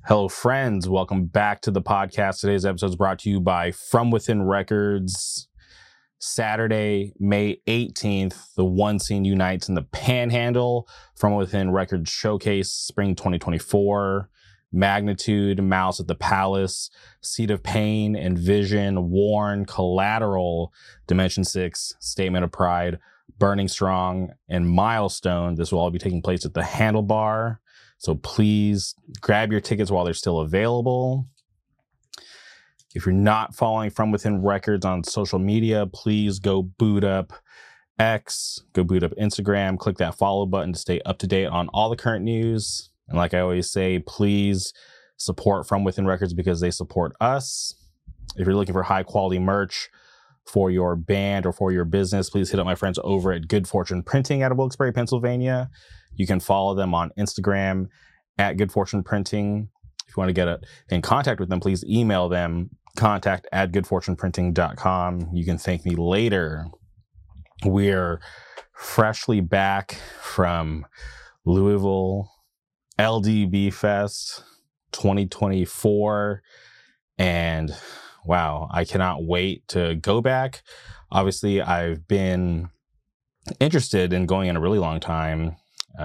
Hello, friends. Welcome back to the podcast. Today's episode is brought to you by From Within Records. Saturday, May 18th, the One Scene unites in the Panhandle. From Within Records Showcase, Spring 2024. Magnitude, Mouse at the Palace, Seed of Pain, Envision, Warren, Collateral, Dimension 6, Statement of Pride, Burning Strong, and Milestone. This will all be taking place at the Handlebar. So please grab your tickets while they're still available. If you're not following From Within Records on social media, please go boot up X, go boot up Instagram, click that follow button to stay up to date on all the current news. And like I always say, please support From Within Records because they support us. If you're looking for high quality merch for your band or for your business, please hit up my friends over at Good Fortune Printing out of Wilkes-Barre, Pennsylvania. You can follow them on Instagram at Good Fortune Printing. If you want to get in contact with them, please email them, contact@goodfortuneprinting.com. You can thank me later. We're freshly back from Louisville LDB Fest 2024. And wow, I cannot wait to go back. Obviously, I've been interested in going in a really long time.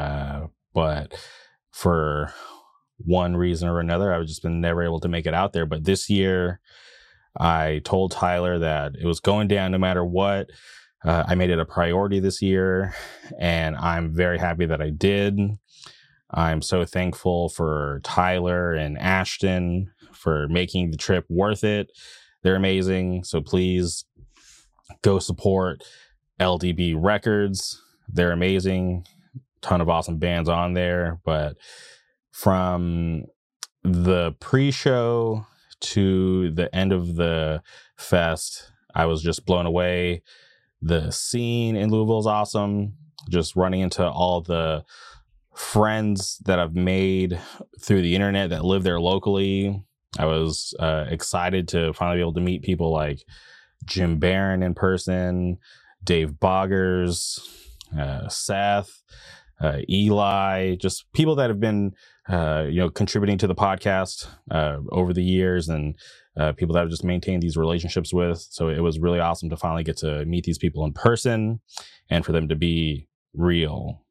But for one reason or another, I've just been never able to make it out there. But this year, I told Tyler that it was going down no matter what. I made it a priority this year, and I'm very happy that I did. I'm so thankful for Tyler and Ashton for making the trip worth it. They're amazing. So please go support LDB Records. They're amazing. Ton of awesome bands on there, but from the pre-show to the end of the fest, I was just blown away. The scene in Louisville is awesome. Just running into all the friends that I've made through the internet that live there locally. I was excited to finally be able to meet people like Jim Barron in person, Dave Boggers, Seth, Eli, just people that have been, contributing to the podcast over the years, and people that I've just maintained these relationships with. So it was really awesome to finally get to meet these people in person and for them to be real.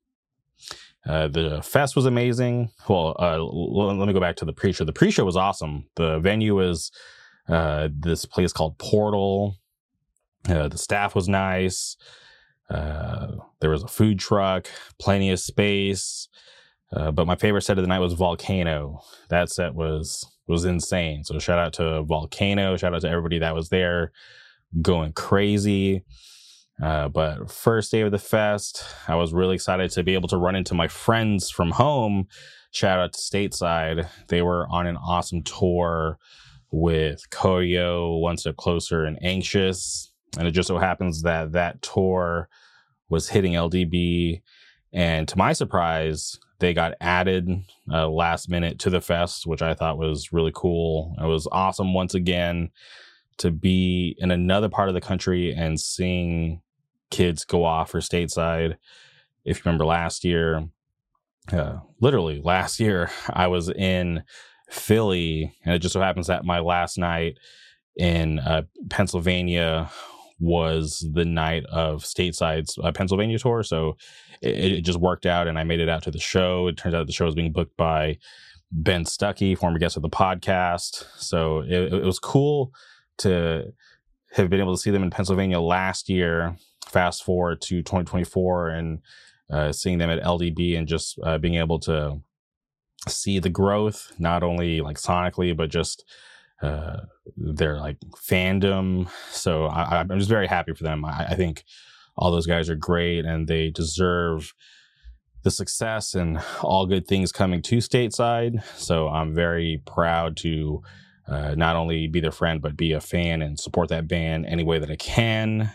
The fest was amazing. Well, let me go back to the pre-show. The pre-show was awesome. The venue was this place called Portal. The staff was nice. There was a food truck, plenty of space. But my favorite set of the night was Volcano. That set was insane. So shout out to Volcano. Shout out to everybody that was there going crazy. But first day of the fest, I was really excited to be able to run into my friends from home. Shout out to Stateside. They were on an awesome tour with Koyo, One Step Closer, and Anxious. And it just so happens that that tour was hitting LDB. And to my surprise, they got added last minute to the fest, which I thought was really cool. It was awesome once again to be in another part of the country and seeing kids go off for Stateside. If you remember last year, literally last year, I was in Philly, and it just so happens that my last night in Pennsylvania was the night of Stateside's Pennsylvania tour. So it just worked out, and I made it out to the show. It turns out the show was being booked by Ben Stuckey, former guest of the podcast. So it was cool to have been able to see them in Pennsylvania last year. Fast forward to 2024 and seeing them at LDB and just being able to see the growth, not only like sonically, but just their like fandom. So I'm just very happy for them. I think all those guys are great, and they deserve the success and all good things coming to Stateside. So I'm very proud to not only be their friend, but be a fan and support that band any way that I can.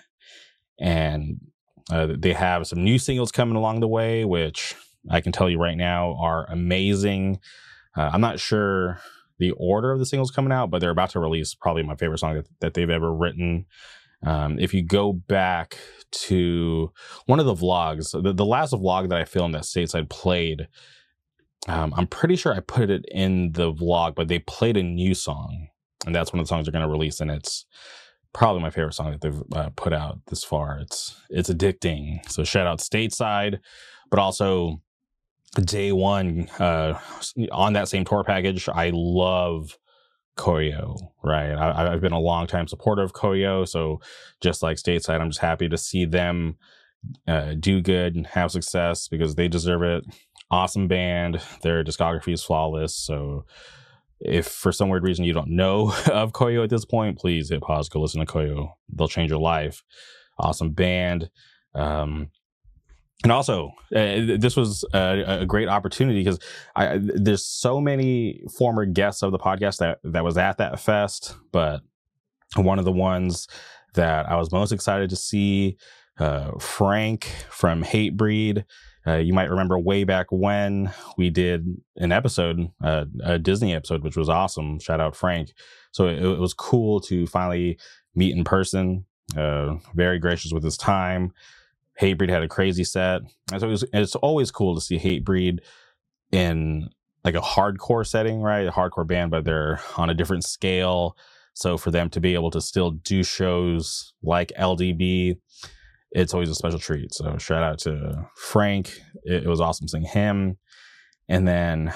And they have some new singles coming along the way, which I can tell you right now are amazing. I'm not sure the order of the singles coming out, but they're about to release probably my favorite song that they've ever written. If you go back to one of the vlogs, the last vlog that I filmed that Stateside played, I'm pretty sure I put it in the vlog, but they played a new song, and that's one of the songs they're going to release, and it's probably my favorite song that they've put out this far. It's addicting. So shout out Stateside, but also Day One on that same tour package. I love Koyo, right? I've been a long time supporter of Koyo, so just like Stateside, I'm just happy to see them do good and have success because they deserve it. Awesome band. Their discography is flawless. So if for some weird reason you don't know of Koyo at this point, please hit pause, go listen to Koyo. They'll change your life. Awesome band. And also, this was a great opportunity because there's so many former guests of the podcast that was at that fest, but one of the ones that I was most excited to see, Frank from Hatebreed. You might remember way back when we did an episode, a Disney episode, which was awesome. Shout out Frank. So it was cool to finally meet in person. Very gracious with his time. Hatebreed had a crazy set. And so it's always cool to see Hatebreed in like a hardcore setting, right? A hardcore band, but they're on a different scale. So for them to be able to still do shows like LDB, it's always a special treat. So shout out to Frank. It was awesome seeing him. And then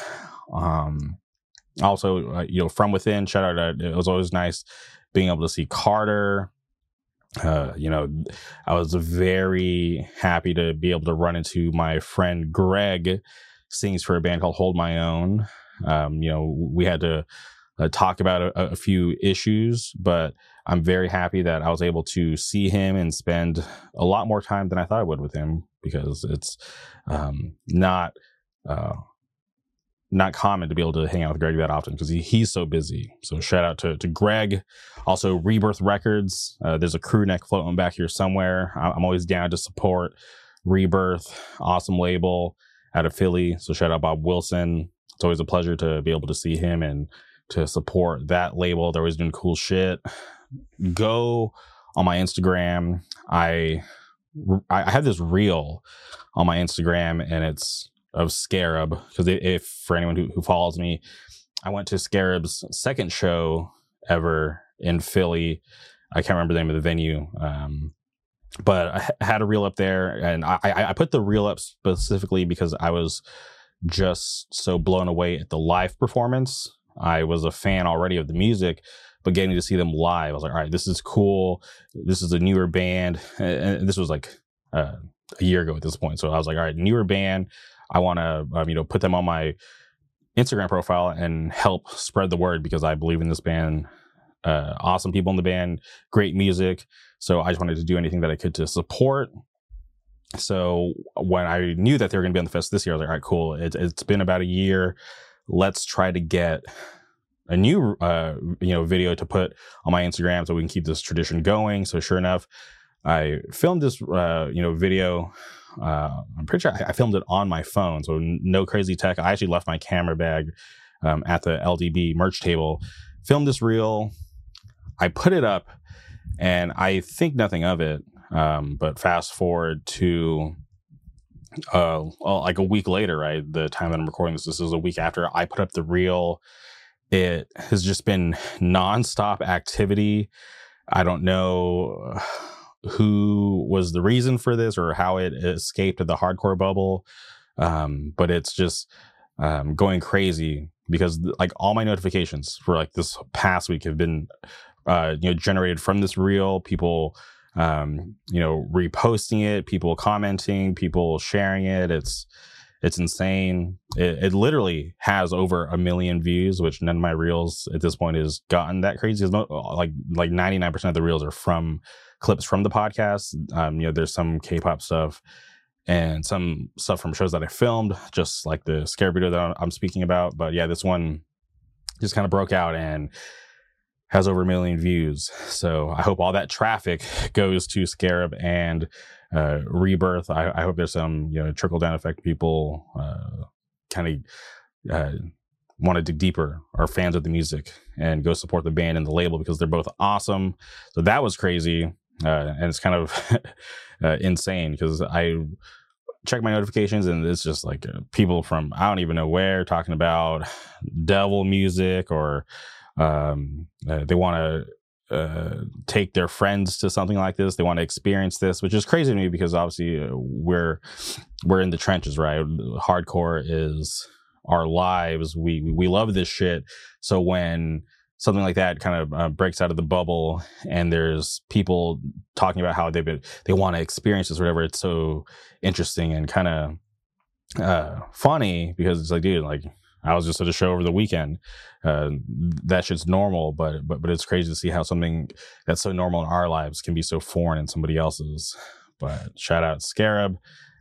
also, From Within, shout out. It was always nice being able to see Carter. I was very happy to be able to run into my friend Greg, sings for a band called Hold My Own. We had to talk about a few issues, but I'm very happy that I was able to see him and spend a lot more time than I thought I would with him, because it's not common to be able to hang out with Greg that often because he's so busy. So shout out to Greg. Also, Rebirth Records. There's a crew neck floating back here somewhere. I'm always down to support Rebirth. Awesome label out of Philly. So shout out Bob Wilson. It's always a pleasure to be able to see him and to support that label. They're always doing cool shit. Go on my Instagram. I have this reel on my Instagram, and it's of Scarab, because if for anyone who follows me, I went to Scarab's second show ever in Philly. I can't remember the name of the venue, but I had a reel up there, and I put the reel up specifically because I was just so blown away at the live performance. I was a fan already of the music, but getting to see them live, I was like, all right, this is cool. This is a newer band. And this was like a year ago at this point. So I was like, all right, newer band. I want to, put them on my Instagram profile and help spread the word, because I believe in this band. Awesome people in the band, great music. So I just wanted to do anything that I could to support. So when I knew that they were going to be on the fest this year, I was like, all right, cool. It's been about a year. Let's try to get a new, video to put on my Instagram so we can keep this tradition going. So sure enough, I filmed this, video. I'm pretty sure I filmed it on my phone. So no crazy tech. I actually left my camera bag at the LDB merch table, filmed this reel. I put it up and I think nothing of it. But fast forward to like a week later, right? The time that I'm recording this is a week after I put up the reel. It has just been nonstop activity. I don't know who was the reason for this or how it escaped the hardcore bubble, but it's just going crazy, because like all my notifications for like this past week have been generated from this reel. People reposting it, people commenting, people sharing it. It's insane. It literally has over 1 million views, which none of my reels at this point has gotten that crazy. Like 99% of the reels are from clips from the podcast. There's some K-pop stuff and some stuff from shows that I filmed, just like the Scarab video that I'm speaking about. But yeah, this one just kind of broke out and has over 1 million views. So I hope all that traffic goes to Scarab and Rebirth. I hope there's some trickle down effect. People kind of want to dig deeper, are fans of the music, and go support the band and the label, because they're both awesome. So that was crazy, and it's kind of insane, because check my notifications, and it's just like people from I don't even know where talking about devil music, or they want to take their friends to something like this. They want to experience this, which is crazy to me because obviously we're in the trenches, right? Hardcore is our lives. We love this shit. So when something like that kind of breaks out of the bubble, and there's people talking about how they want to experience this or whatever, it's so interesting and kind of funny, because it's like, dude, like I was just at a show over the weekend. That shit's normal, but it's crazy to see how something that's so normal in our lives can be so foreign in somebody else's. But shout out Scarab.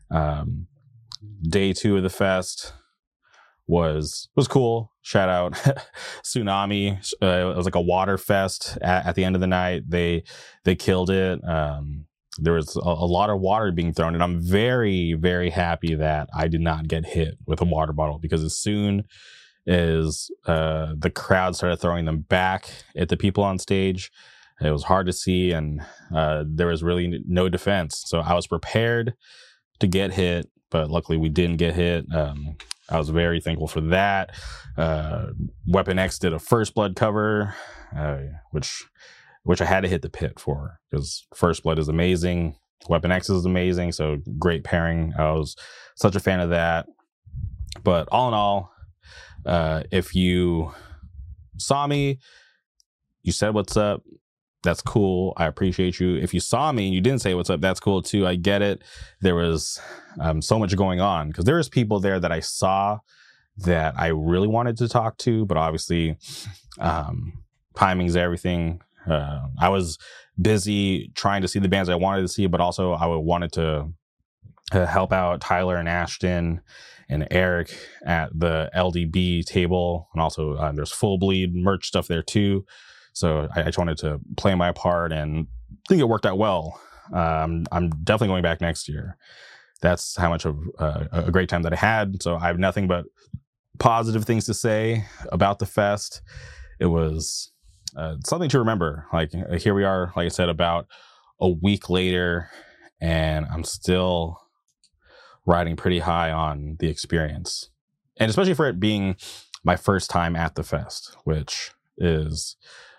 Day 2 of the fest was cool. Shout out Tsunami. It was like a water fest at the end of the night. They killed it. There was a lot of water being thrown, and I'm very, very happy that I did not get hit with a water bottle, because as soon as the crowd started throwing them back at the people on stage, it was hard to see, and there was really no defense. So I was prepared to get hit, but luckily we didn't get hit. I was very thankful for that. Weapon X did a First Blood cover, which I had to hit the pit for, because First Blood is amazing. Weapon X is amazing. So great pairing. I was such a fan of that. But all in all, if you saw me, you said what's up, that's cool. I appreciate you. If you saw me and you didn't say what's up, that's cool too. I get it. There was so much going on, because there was people there that I saw that I really wanted to talk to, but obviously timing's everything. I was busy trying to see the bands I wanted to see, but also I wanted to help out Tyler and Ashton and Eric at the LDB table. And also there's Full Bleed merch stuff there too. So I just wanted to play my part, and I think it worked out well. I'm definitely going back next year. That's how much of a great time that I had. So I have nothing but positive things to say about the fest. It was something to remember. Like, here we are, like I said, about a week later, and I'm still riding pretty high on the experience. And especially for it being my first time at the fest, which is,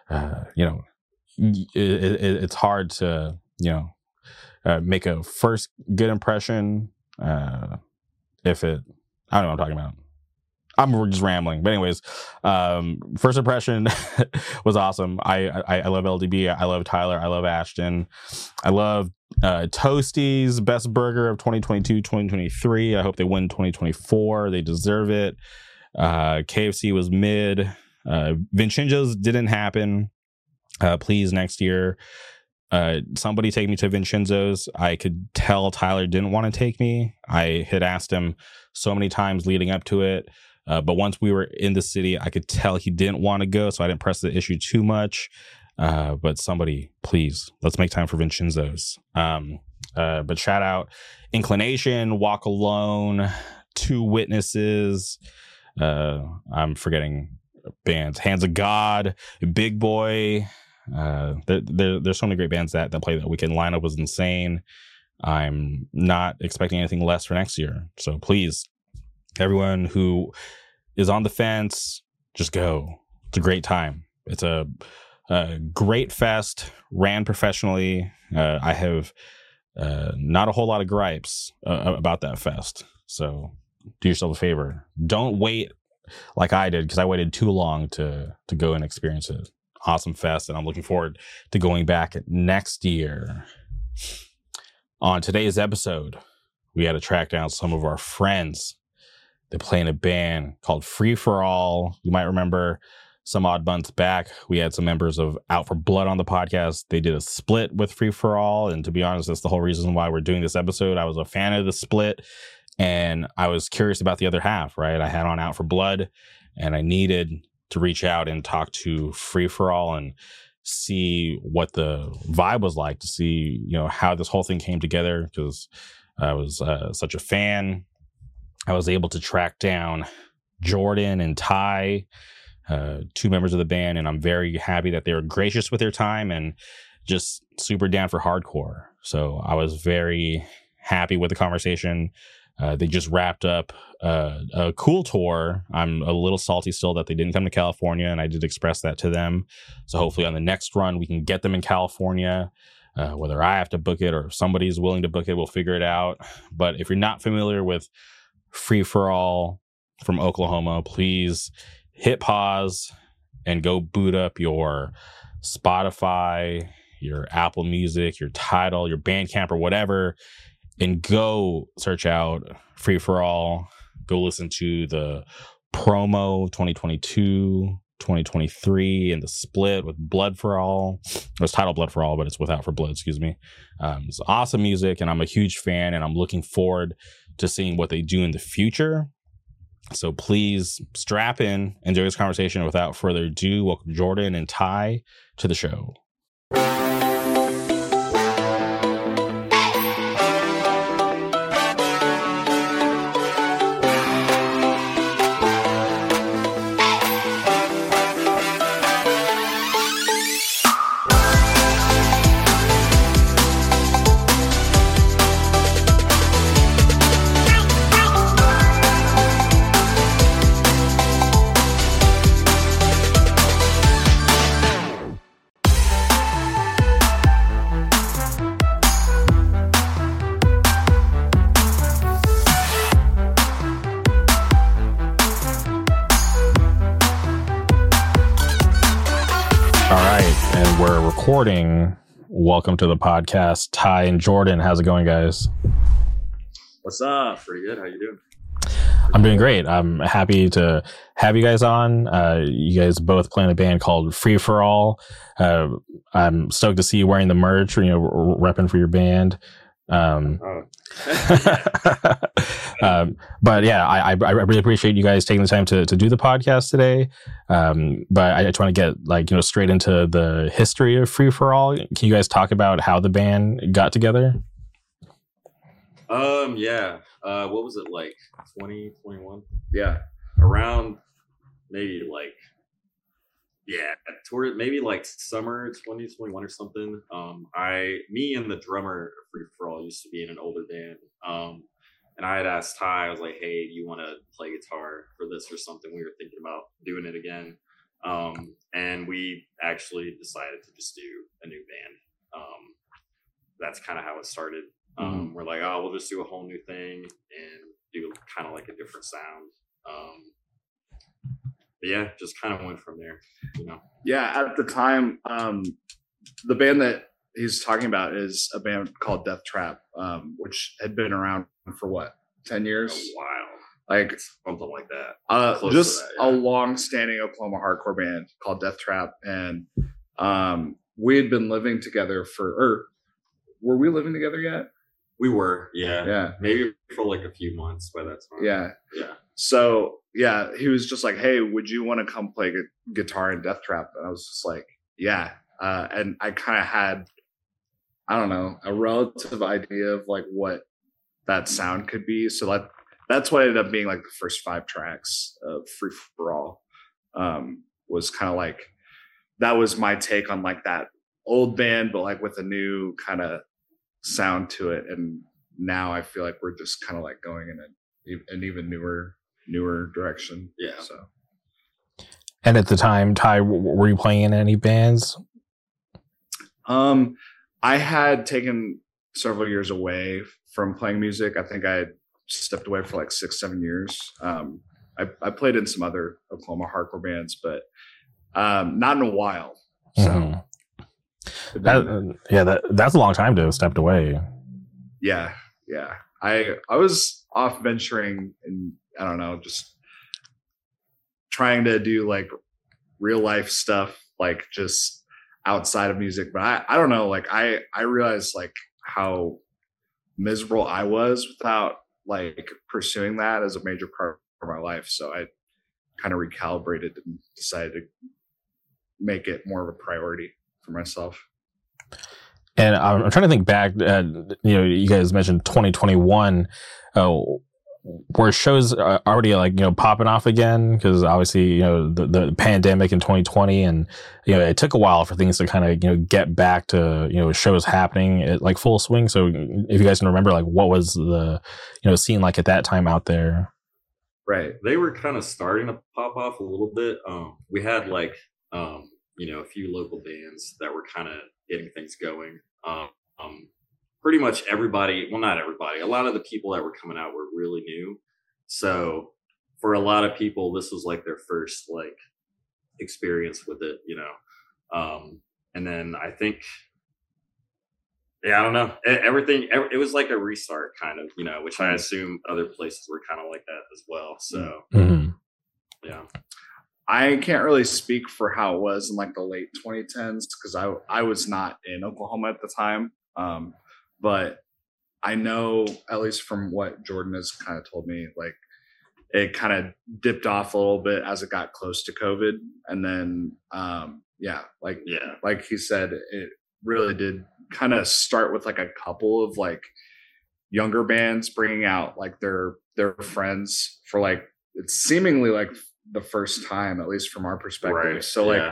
it's hard to, make a first good impression if it, I don't know what I'm talking about. I'm just rambling. But anyways, first impression was awesome. I love LDB. I love Tyler. I love Ashton. I love Toasties, best burger of 2022, 2023. I hope they win 2024. They deserve it. KFC was mid. Vincenzo's didn't happen. Please, next year, somebody take me to Vincenzo's. I could tell Tyler didn't want to take me. I had asked him so many times leading up to it. But once we were in the city, I could tell he didn't want to go, so I didn't press the issue too much. But somebody, please, let's make time for Vincenzo's. But shout out Inclination, Walk Alone, Two Witnesses. I'm forgetting bands. Hands of God, Big Boy. There's so many great bands that play that weekend. Lineup was insane. I'm not expecting anything less for next year. So please, everyone who is on the fence, just go. It's a great time. It's a great fest, ran professionally. I have not a whole lot of gripes about that fest. So do yourself a favor. Don't wait like I did, because I waited too long to go and experience it. Awesome fest, and I'm looking forward to going back next year. On today's episode, we had to track down some of our friends. They play in a band called Free For All. You might remember some odd months back, we had some members of Out for Blood on the podcast. They did a split with Free For All, and to be honest, that's the whole reason why we're doing this episode. I was a fan of the split, and I was curious about the other half, right? I had on Out for Blood, and I needed to reach out and talk to Free For All and see what the vibe was like, to see, how this whole thing came together, because I was such a fan. I was able to track down Jordan and Ty, two members of the band, and I'm very happy that they were gracious with their time and just super down for hardcore. So I was very happy with the conversation. They just wrapped up a cool tour. I'm a little salty still that they didn't come to California, and I did express that to them. So hopefully on the next run, we can get them in California. Whether I have to book it or if somebody's willing to book it, we'll figure it out. But if you're not familiar with Free For All from Oklahoma, please hit pause and go boot up your Spotify, your Apple Music, your Tidal, your Bandcamp, or whatever, and go search out Free For All. Go listen to the promo 2022, 2023, and the split with Blood For All. It was titled Blood For All, but it's without for blood, excuse me. It's awesome music, and I'm a huge fan, and I'm looking forward to seeing what they do in the future. So please strap in, enjoy this conversation. Without further ado, welcome Jordan and Ty to the show. Recording. Welcome to the podcast, Ty and Jordan. How's it going, guys? What's up? Pretty good. How you doing? I'm doing great. I'm happy to have you guys on. You guys both play in a band called Free For All. I'm stoked to see you wearing the merch, repping for your band. But yeah, I really appreciate you guys taking the time to do the podcast today. But I just want to get straight into the history of Free For All. Can you guys talk about how the band got together? Yeah. What was it, like 2021? Yeah. Around maybe toward maybe like summer 2021 or something. Me and the drummer of Free For All used to be in an older band. And I had asked Ty, I was like, hey, do you want to play guitar for this or something? We were thinking about doing it again. And we actually decided to just do a new band. That's kind of how it started. We're like, oh, we'll just do a whole new thing and do kind of like a different sound. But yeah, just kind of went from there, Yeah, at the time, the band that he's talking about is a band called Death Trap, which had been around for 10 years? A while. Like something like that. Just that, yeah. A long-standing Oklahoma hardcore band called Death Trap, and we had been living together were we living together yet? We were, yeah. Yeah. Maybe for like a few months by that time. Yeah. Yeah. So, yeah, he was just like, hey, would you want to come play guitar in Death Trap? And I was just like, yeah. And I kind of had, I don't know, a relative idea of like what that sound could be. So that's what ended up being like the first 5 tracks of Free For All. Was kind of like, that was my take on like that old band, but like with a new kind of sound to it. And now I feel like we're just kind of like going in an even newer direction. Yeah. So. And at the time, Ty, were you playing in any bands? I had taken several years away from playing music. I think I had stepped away for like 6-7 years. I played in some other Oklahoma hardcore bands, but not in a while. So that's a long time to have stepped away. Yeah. I was off venturing and I don't know, just trying to do like real life stuff, like just outside of music. But I don't know, like I realized like how miserable I was without like pursuing that as a major part of my life. So I kind of recalibrated and decided to make it more of a priority for myself. And I'm trying to think back. You guys mentioned 2021. were shows already like, you know, popping off again? Because obviously, you know, the pandemic in 2020, and, you know, it took a while for things to kind of, you know, get back to, you know, shows happening at like full swing. So if you guys can remember, like, what was the, you know, scene like at that time out there? Right. They were kind of starting to pop off a little bit. We had like, you know, a few local bands that were kind of getting things going. Pretty much everybody, well, not everybody, a lot of the people that were coming out were really new. So for a lot of people, this was like their first like experience with it, you know. And then I think, yeah, I don't know. It was like a restart kind of, you know, which I assume other places were kind of like that as well. So, yeah. I can't really speak for how it was in like the late 2010s because I was not in Oklahoma at the time. But I know, at least from what Jordan has kind of told me, like it kind of dipped off a little bit as it got close to COVID. And then, like he said, it really did kind of start with like a couple of like younger bands bringing out like their friends for like, it's seemingly like the first time, at least from our perspective. Right. So like,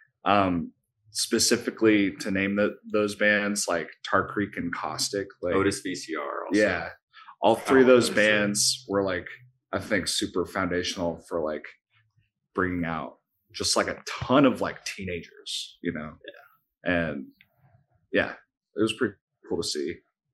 specifically to name those bands like Tar Creek and Caustic, like Otis VCR also. Yeah, all three of those bands were like, I think, super foundational for like bringing out just like a ton of like teenagers, you know. And yeah, it was pretty cool to see.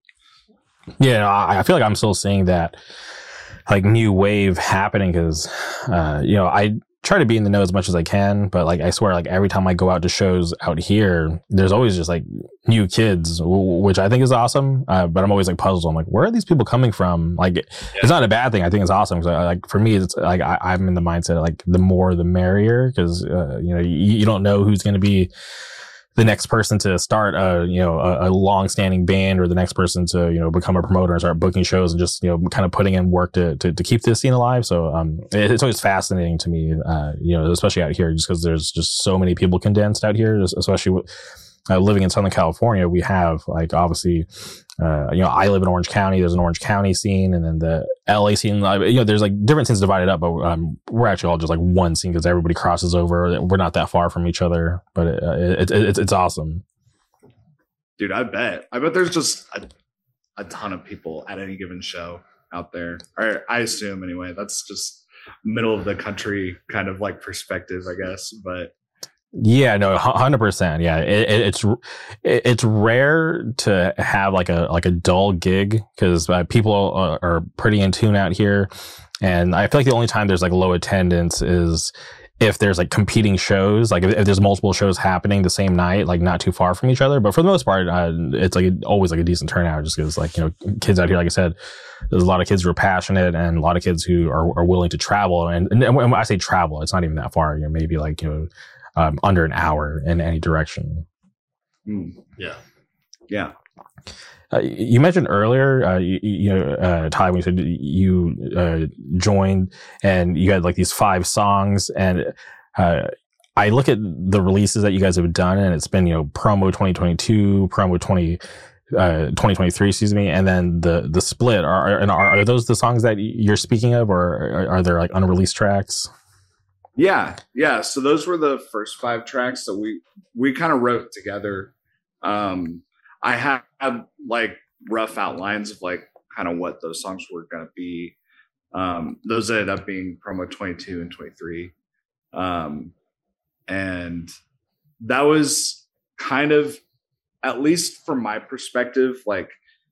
Yeah, I feel like I'm still seeing that like new wave happening because you know, I try to be in the know as much as I can, but like I swear, like every time I go out to shows out here, there's always just like new kids, which I think is awesome. But I'm always like puzzled. I'm like, where are these people coming from? Like, it's not a bad thing. I think it's awesome because like for me, it's like I'm in the mindset of, like the more the merrier because you know, you don't know who's going to be the next person to start a long-standing band, or the next person to, you know, become a promoter and start booking shows and just, you know, kind of putting in work to keep this scene alive. So it's always fascinating to me, you know, especially out here, just because there's just so many people condensed out here, especially with living in Southern California. We have like obviously you know, I live in Orange County. There's an Orange County scene, and then the LA scene. You know, there's like different scenes divided up, but we're actually all just like one scene because everybody crosses over. We're not that far from each other, but it's awesome. Dude, I bet there's just a ton of people at any given show out there. Or I assume anyway. That's just middle of the country kind of like perspective, I guess. But yeah, no, 100%. Yeah, it's rare to have like a dull gig because people are pretty in tune out here, and I feel like the only time there's like low attendance is if there's like competing shows, like if there's multiple shows happening the same night, like not too far from each other. But for the most part, it's like always like a decent turnout, just because like, you know, kids out here, like I said, there's a lot of kids who are passionate and a lot of kids who are willing to travel. And when I say travel, it's not even that far. You know, maybe like, you know, under an hour in any direction. Yeah. You mentioned earlier, Ty, when you said you joined and you had like these 5 songs, and I look at the releases that you guys have done, and it's been, you know, promo 2022, promo 2023, excuse me, and then the split. Are those the songs that you're speaking of, or are there like unreleased tracks? Yeah. So those were the first 5 tracks that we kind of wrote together. I had like rough outlines of like kind of what those songs were going to be. Those ended up being promo 22 and 23. And that was kind of, at least from my perspective, like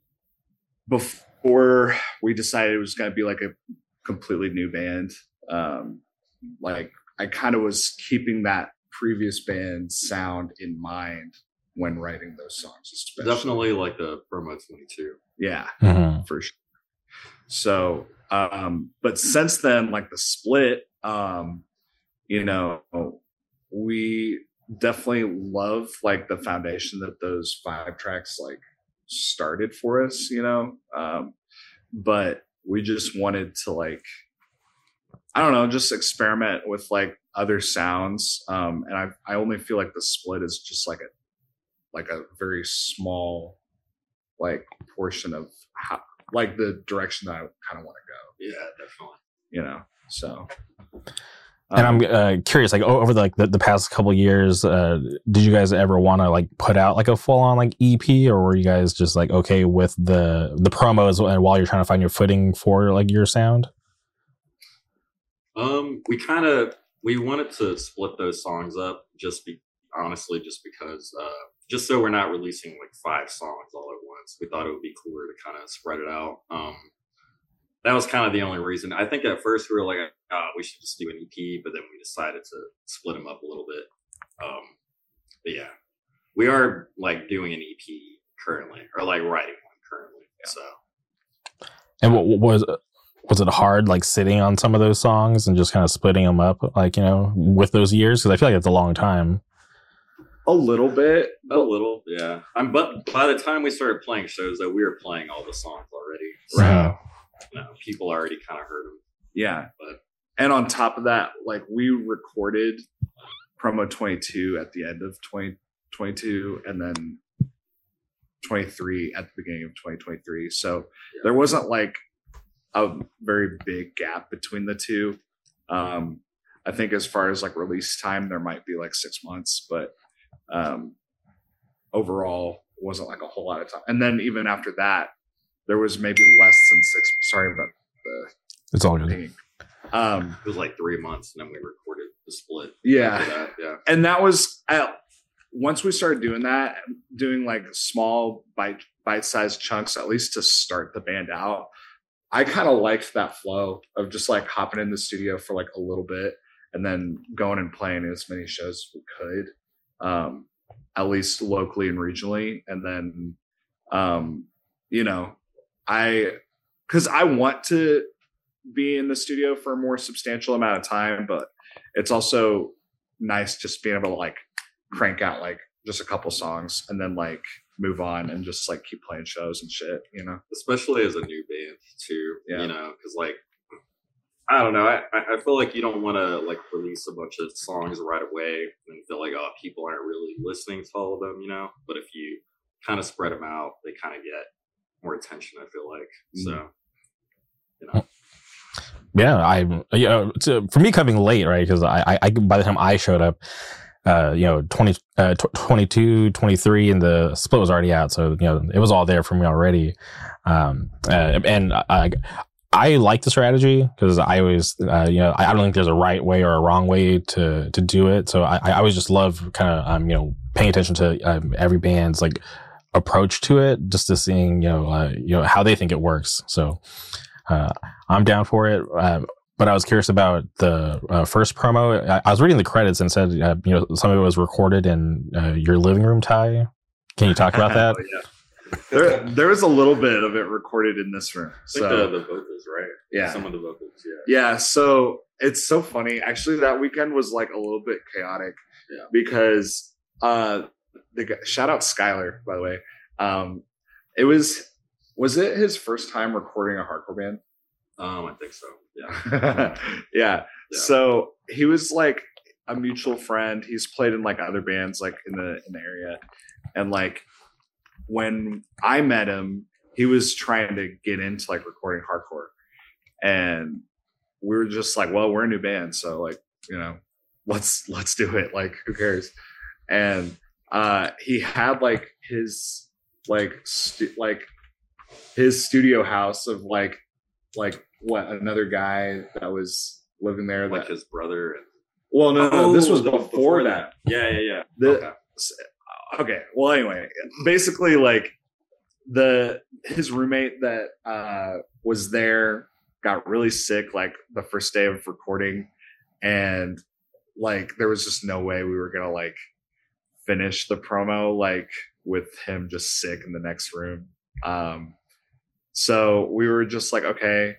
before we decided it was going to be like a completely new band. Like I kind of was keeping that previous band sound in mind when writing those songs, especially. Definitely like the promo 22. Yeah, Mm-hmm. for sure. So, but since then, like the split, you know, we definitely love like the foundation that those 5 tracks like started for us, you know, but we just wanted to like, I don't know, just experiment with like other sounds. And I only feel like the split is just like a very small like portion of like the direction that I kind of want to go. Yeah, definitely. You know, so. And I'm curious, like over the past couple of years, did you guys ever want to like put out like a full on like EP, or were you guys just like okay with the promos and while you're trying to find your footing for like your sound? We wanted to split those songs up just because just so we're not releasing like 5 songs all at once. We thought it would be cooler to kind of spread it out. That was kind of the only reason. I think at first we were like, we should just do an EP, but then we decided to split them up a little bit. But yeah, we are like doing an EP currently, or like writing one currently. Yeah. So, and what was it hard like sitting on some of those songs and just kind of splitting them up, like, you know, with those years? Because I feel like it's a long time. A little bit. Yeah. But by the time we started playing shows, though, we were playing all the songs already. Right. You know, people already kind of heard them. Yeah. But and on top of that, like we recorded promo 22 at the end of 2022 and then 23 at the beginning of 2023. So there wasn't like a very big gap between the two. I think as far as like release time, there might be like 6 months, but overall wasn't like a whole lot of time. And then even after that, there was maybe less than 6. Sorry about the. It's all good. Pinging. It was like 3 months, and then we recorded the split. Yeah, yeah. And that was once we started doing that, doing like small bite-sized chunks, at least to start the band out. I kind of liked that flow of just like hopping in the studio for like a little bit and then going and playing as many shows as we could, at least locally and regionally, and then you know. Because I want to be in the studio for a more substantial amount of time, but it's also nice just being able to like crank out like just a couple songs and then like move on and just like keep playing shows and shit, you know. Especially as a new band too, yeah. You know, because like I don't know, I feel like you don't want to like release a bunch of songs right away and feel like people aren't really listening to all of them, you know. But if you kind of spread them out, they kind of get more attention, I feel like. So, you know. Yeah, for me coming late, right? Because I by the time I showed up, 22, 23, and the split was already out. So, you know, it was all there for me already. And I like the strategy because I always, I don't think there's a right way or a wrong way to do it. So I always just love kind of, paying attention to every band's like approach to it, just to seeing, how they think it works. So I'm down for it. But I was curious about the first promo. I was reading the credits and said, some of it was recorded in your living room, Ty. Can you talk about that? There was a little bit of it recorded in this room. So the vocals, right? Yeah. Some of the vocals, Yeah, so it's so funny. Actually, that weekend was like a little bit chaotic because shout out Skylar, by the way. It was it his first time recording a hardcore band? I think so. Yeah. Yeah. So he was like a mutual friend. He's played in like other bands like in the area. And like when I met him, he was trying to get into like recording hardcore. And we were just like, well, we're a new band, so like, let's do it. Like, who cares? And he had like his his studio house of like what, another guy that was living there, like his brother. Well, no, this was before that. Yeah. Okay. Well, anyway, basically, like his roommate that was there got really sick like the first day of recording, and like there was just no way we were gonna like finish the promo like with him just sick in the next room. So we were just like, okay,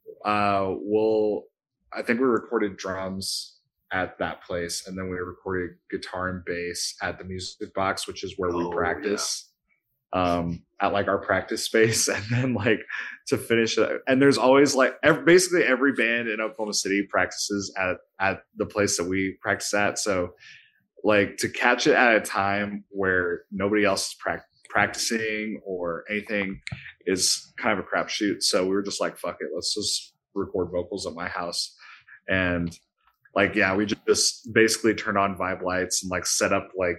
I think we recorded drums at that place, and then we recorded guitar and bass at the Music Box, which is where we practice at like our practice space. And then like to finish it, and there's always like basically every band in Oklahoma City practices at the place that we practice at. So like to catch it at a time where nobody else is practicing or anything is kind of a crapshoot. So we were just like, fuck it, let's just record vocals at my house. And like, yeah, we just basically turned on Vibe lights and like set up like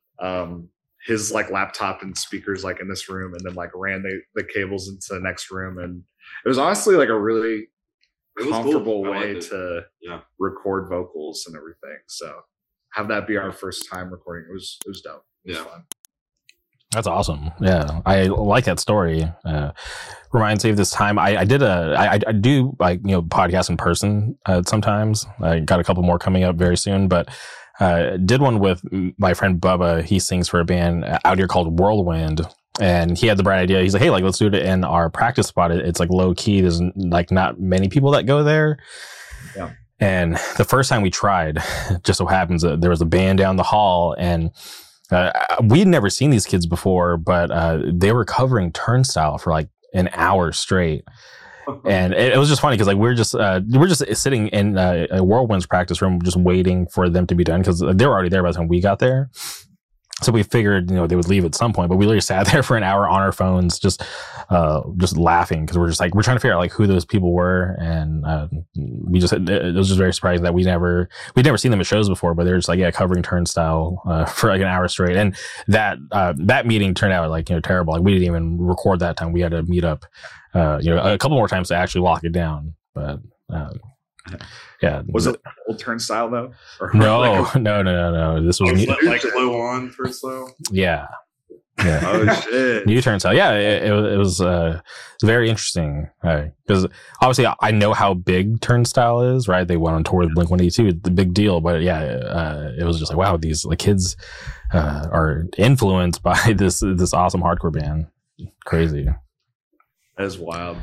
his like laptop and speakers like in this room, and then like ran the cables into the next room. And it was honestly like a really comfortable way to record vocals and everything. So have that be our first time recording. It was dope. It was fun. That's awesome. Yeah, I like that story. Reminds me of this time I do like, you know, podcasts in person sometimes. I got a couple more coming up very soon, but did one with my friend Bubba. He sings for a band out here called Whirlwind, and he had the bright idea. He's like, hey, like let's do it in our practice spot. It's like low key. There's like not many people that go there. Yeah. And the first time we tried, just so happens that there was a band down the hall, and we'd never seen these kids before, but they were covering Turnstile for like an hour straight. And it was just funny because like we're just sitting in a Whirlwind's practice room just waiting for them to be done because they were already there by the time we got there. So we figured, you know, they would leave at some point, but we literally sat there for an hour on our phones, just laughing because we're trying to figure out like who those people were, and it was just very surprising that we'd never seen them at shows before, but they're just like covering Turnstile for like an hour straight, and that meeting turned out like, you know, terrible. Like we didn't even record that time. We had to meet up, you know, a couple more times to actually lock it down, but. Yeah. Was it old Turnstile though? Or no. This was like low on Turnstile. Yeah. Oh shit. New Turnstile. Yeah, it was very interesting because obviously I know how big Turnstile is, right? They went on tour with Blink-182, the big deal. But yeah, it was just like, wow, these like kids are influenced by this awesome hardcore band. Crazy. That is wild.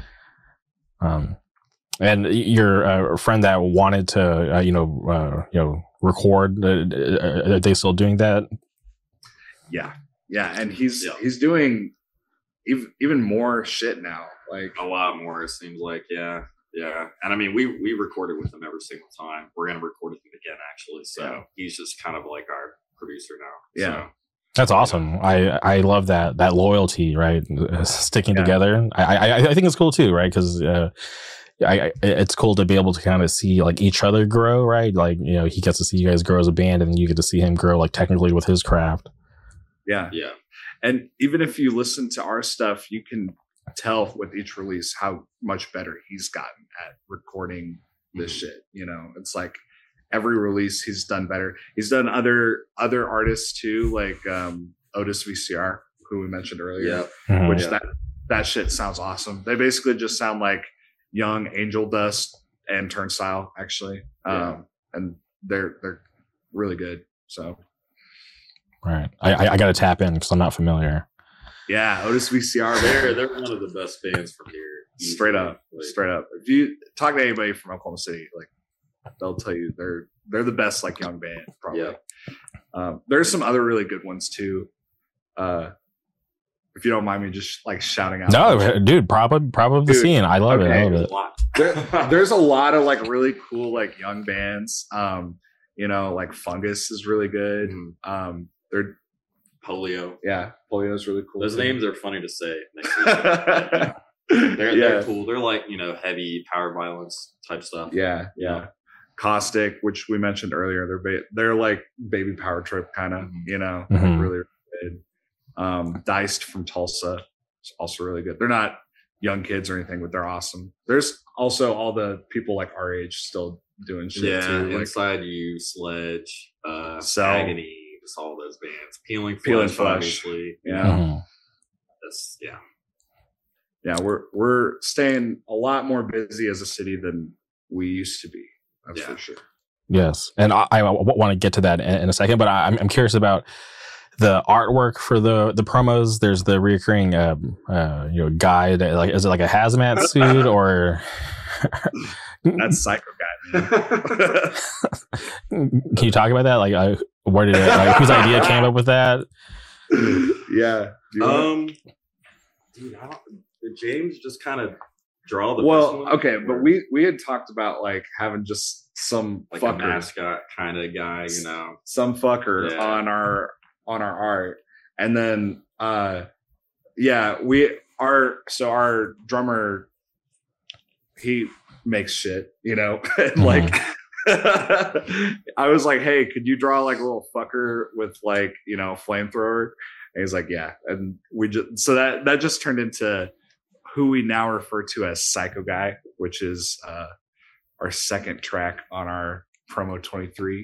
And your friend that wanted to, record, are they still doing that? Yeah, and he's doing even more shit now, like a lot more. It seems like, yeah. And I mean, we recorded with him every single time. We're gonna record with him again, actually. So he's just kind of like our producer now. Yeah. So. That's awesome. I love that loyalty, right? Sticking together. I think it's cool too, right? Because it's cool to be able to kind of see like each other grow, right? Like, you know, he gets to see you guys grow as a band, and then you get to see him grow like technically with his craft. Yeah. And even if you listen to our stuff, you can tell with each release how much better he's gotten at recording this shit. You know, it's like every release he's done better. He's done other artists too, like Otis VCR, who we mentioned earlier, which that shit sounds awesome. They basically just sound like young Angel Dust and Turnstile, actually. And they're really good. So right. I gotta tap in because I'm not familiar. Yeah, Otis VCR. They're one of the best bands from here. Straight up. If you talk to anybody from Oklahoma City, like they'll tell you they're the best like young band, probably. There's some other really good ones too. If you don't mind me just like shouting out. No, dude, prop up the scene. I love it. There's a lot of like really cool like young bands. You know, like Fungus is really good. They're Polio. Yeah, Polio is really cool. Those names are funny to say. They're cool. They're like, you know, heavy power violence type stuff. Yeah. Caustic, which we mentioned earlier, they're like Baby Power Trip kind of, you know, like really good. Diced from Tulsa is also really good. They're not young kids or anything, but they're awesome. There's also all the people like our age still doing shit too. Like Inside You, Sledge, Agony, just all those bands. Peeling Flesh, obviously. Yeah. That's Yeah, we're staying a lot more busy as a city than we used to be. That's for sure. Yes, and I want to get to that in a second, but I'm curious about the artwork for the promos. There's the recurring guy that, like, is it like a hazmat suit or that's Psycho Guy, man. Can you talk about that? Like, where did whose idea came up with that? Yeah. Dude, did James just kind of draw the okay, but we had talked about like having just some like fucker, a mascot kind of guy, you know, some fucker on our art, and then yeah, our drummer, he makes shit, you know, and like I was like, hey, could you draw like a little fucker with like, you know, flamethrower? And he's like, yeah. And that just turned into who we now refer to as Psycho Guy, which is our second track on our promo 23.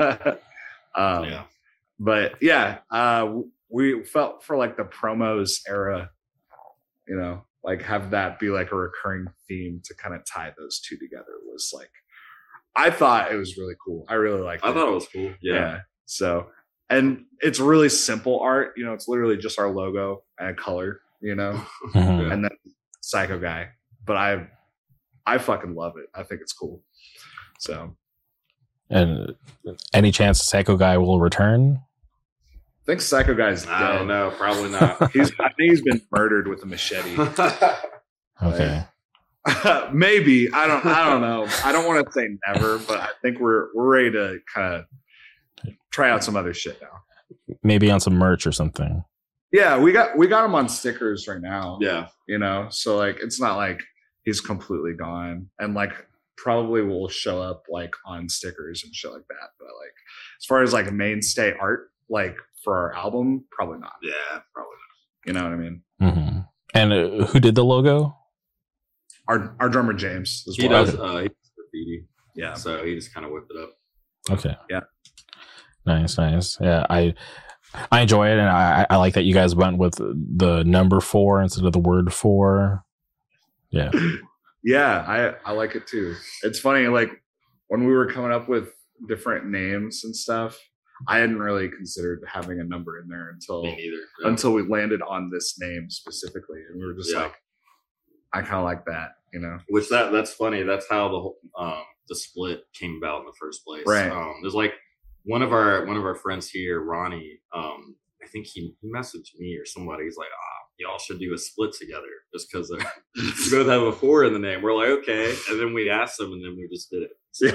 Yeah. But yeah, we felt for like the promos era, you know, like have that be like a recurring theme to kind of tie those two together was like, I thought it was really cool. I really liked it. I thought it was cool. Yeah. So, and it's really simple art, you know, it's literally just our logo and a color, you know, and then Psycho Guy. But I fucking love it. I think it's cool. So, and any chance Psycho Guy will return? I think Psycho Guy's dead. I don't know. Probably not. I think he's been murdered with a machete. Okay. Maybe. I don't know. I don't want to say never, but I think we're ready to kind of try out some other shit now. Maybe on some merch or something. Yeah, we got him on stickers right now. Yeah. You know, so like it's not like he's completely gone. And like probably will show up like on stickers and shit like that. But like as far as like mainstay art, like for our album, probably not. Yeah, probably not. You know what I mean? Mm-hmm. And who did the logo? Our drummer James as He well. does graffiti. Yeah. So he just kind of whipped it up. Okay. Yeah. Nice. Yeah, I enjoy it, and I like that you guys went with the number 4 instead of the word 4. Yeah. Yeah, I like it too. It's funny, like when we were coming up with different names and stuff, I hadn't really considered having a number in there until Me neither. Yeah. until we landed on this name specifically, and we were just like, I kind of like that, you know. Which that's funny. That's how the whole the split came about in the first place. Right. There's like one of our friends here, Ronnie. I think he messaged me or somebody. He's like, y'all should do a split together just because you both have a 4 in the name. We're like, okay, and then we asked them, and then we just did it.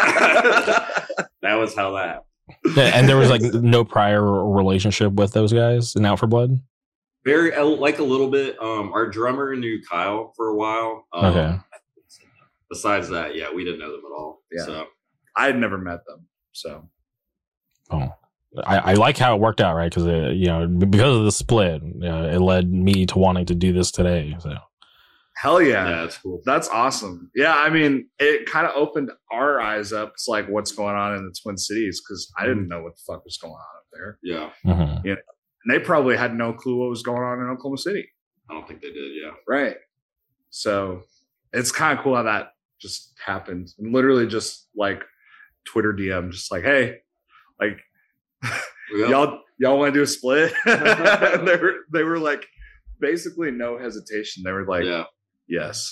That was how that. Yeah, and there was like no prior relationship with those guys in Out for Blood. Very like a little bit. Our drummer knew Kyle for a while. Okay. Besides that, yeah, we didn't know them at all. Yeah. So I had never met them, so. Oh, I like how it worked out, right? Because you know, because of the split, it led me to wanting to do this today. So. Hell yeah. Yeah, that's cool. That's awesome. Yeah, I mean, it kind of opened our eyes up to like what's going on in the Twin Cities because I didn't know what the fuck was going on up there. Yeah. Mm-hmm. And they probably had no clue what was going on in Oklahoma City. I don't think they did. Yeah. Right. So it's kind of cool how that just happened. And literally just like Twitter DM, just like, hey, like y'all want to do a split? And they were like basically no hesitation. They were like, yeah. Yes.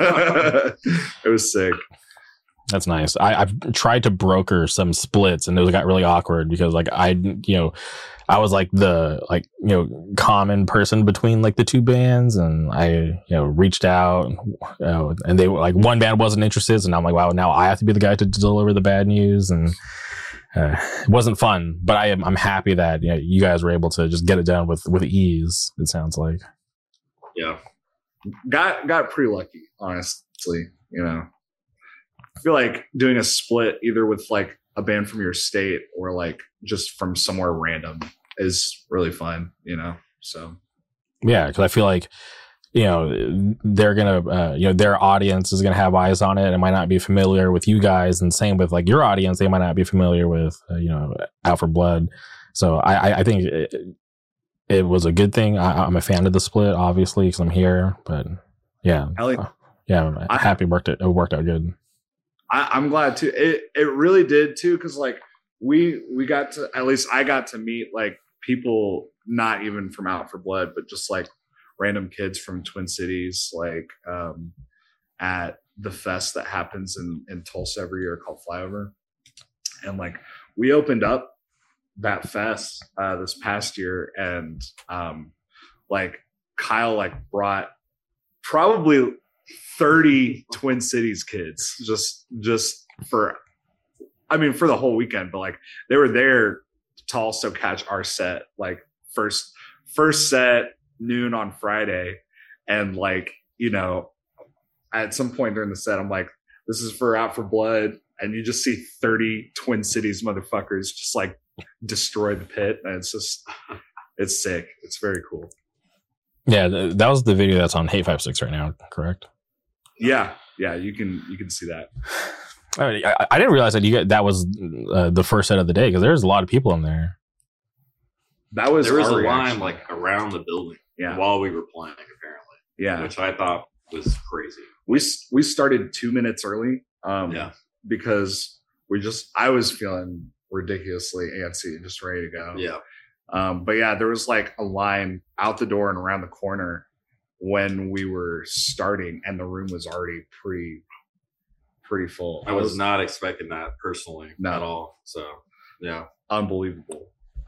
It was sick. That's nice. I've tried to broker some splits, and it got really awkward because like I was like the common person between like the two bands, and I reached out, and they were like one band wasn't interested, and I'm like, wow, now I have to be the guy to deliver the bad news, and it wasn't fun. But I'm happy that you guys were able to just get it done with ease. It sounds like. Yeah. Got pretty lucky, honestly. I feel like doing a split either with like a band from your state or like just from somewhere random is really fun, so yeah, because I feel like they're gonna their audience is gonna have eyes on it and might not be familiar with you guys, and same with like your audience, they might not be familiar with Out for Blood. So I think it was a good thing. I'm a fan of the split, obviously, because I'm here. But yeah, I'm happy it worked out good. I'm glad too. It really did too, because like we got to, at least I got to meet like people not even from Out for Blood, but just like random kids from Twin Cities, like at the fest that happens in Tulsa every year called Flyover, and like we opened up that fest this past year, and like Kyle like brought probably 30 Twin Cities kids just for the whole weekend, but like they were there to also catch our set, like first set, noon on Friday, and like, you know, at some point during the set, I'm like, this is for Out for Blood, and you just see 30 Twin Cities motherfuckers just like destroy the pit, and it's sick. It's very cool. Yeah, that was the video that's on Hate56 right now, correct? Yeah, you can see that. I didn't realize that was the first set of the day, because there's a lot of people in there. There was a line like around the building while we were playing, apparently. Yeah, which I thought was crazy. We started 2 minutes early. Because I was feeling ridiculously antsy and just ready to go. Yeah. But yeah, there was like a line out the door and around the corner when we were starting, and the room was already pretty full. I was not expecting that personally at all. So yeah, unbelievable.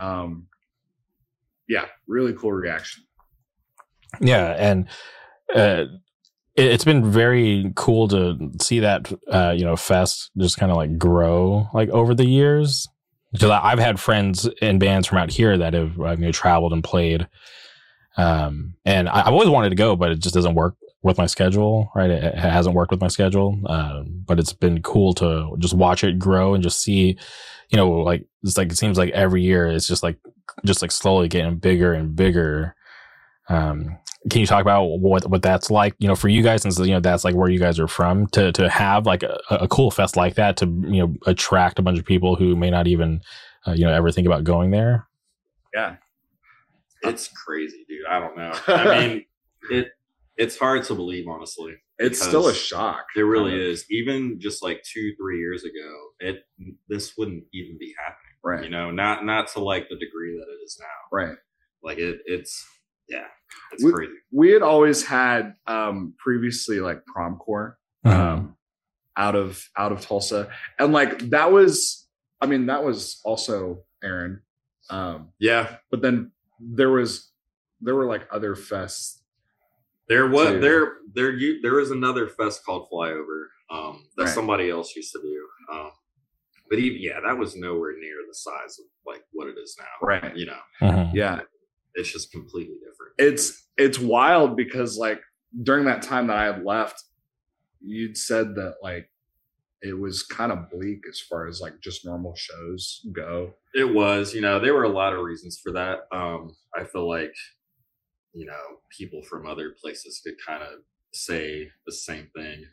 Yeah, really cool reaction. Yeah, and it's been very cool to see that fest just kind of like grow like over the years. Because I've had friends in bands from out here that have traveled and played, and I've always wanted to go, but it just doesn't work with my schedule. Right, it hasn't worked with my schedule. But it's been cool to just watch it grow and just see, like it's like it seems like every year it's just like slowly getting bigger and bigger. Can you talk about what that's like, for you guys, since that's like where you guys are from, to have like a cool fest like that, to attract a bunch of people who may not even ever think about going there? Yeah, it's crazy, dude. I don't know. I mean, it's hard to believe, honestly. It's still a shock. It really is. Even just like 2-3 years ago, this wouldn't even be happening. Right. Not to like the degree that it is now. Right. Like it's crazy. We had always had previously like Promcore out of Tulsa, and like that was also Aaron. But then there were like other fests. There was another fest called Flyover that somebody else used to do. But even that was nowhere near the size of like what it is now. Right. Yeah. It's just completely different. It's wild because like during that time that I had left, you'd said that like it was kind of bleak as far as like just normal shows go. It was, there were a lot of reasons for that. I feel like, people from other places could kind of say the same thing.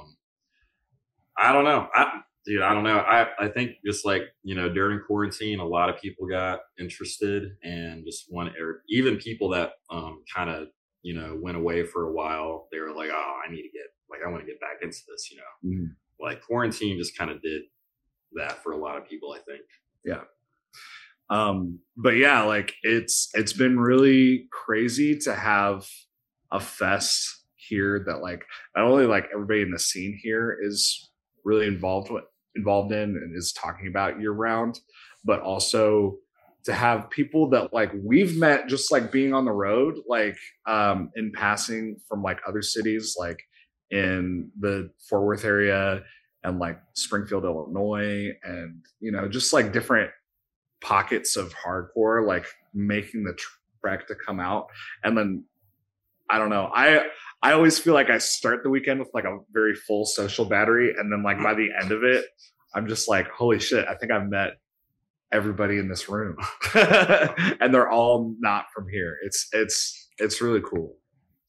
I don't know. I don't know. I think just like, during quarantine, a lot of people got interested and just even people that kind of, went away for a while. They were like, oh, I want to get back into this, Like quarantine just kind of did that for a lot of people, I think. Yeah. But yeah, like it's been really crazy to have a fest here that like not only like everybody in the scene here is really involved in and is talking about year round, but also to have people that like we've met just like being on the road, like in passing from like other cities, like in the Fort Worth area and like Springfield, Illinois, and just like different pockets of hardcore, like making the trek to come out. And then I don't know, I always feel like I start the weekend with like a very full social battery, and then like by the end of it I'm just like, holy shit, I think I've met everybody in this room. And they're all not from here. It's really cool.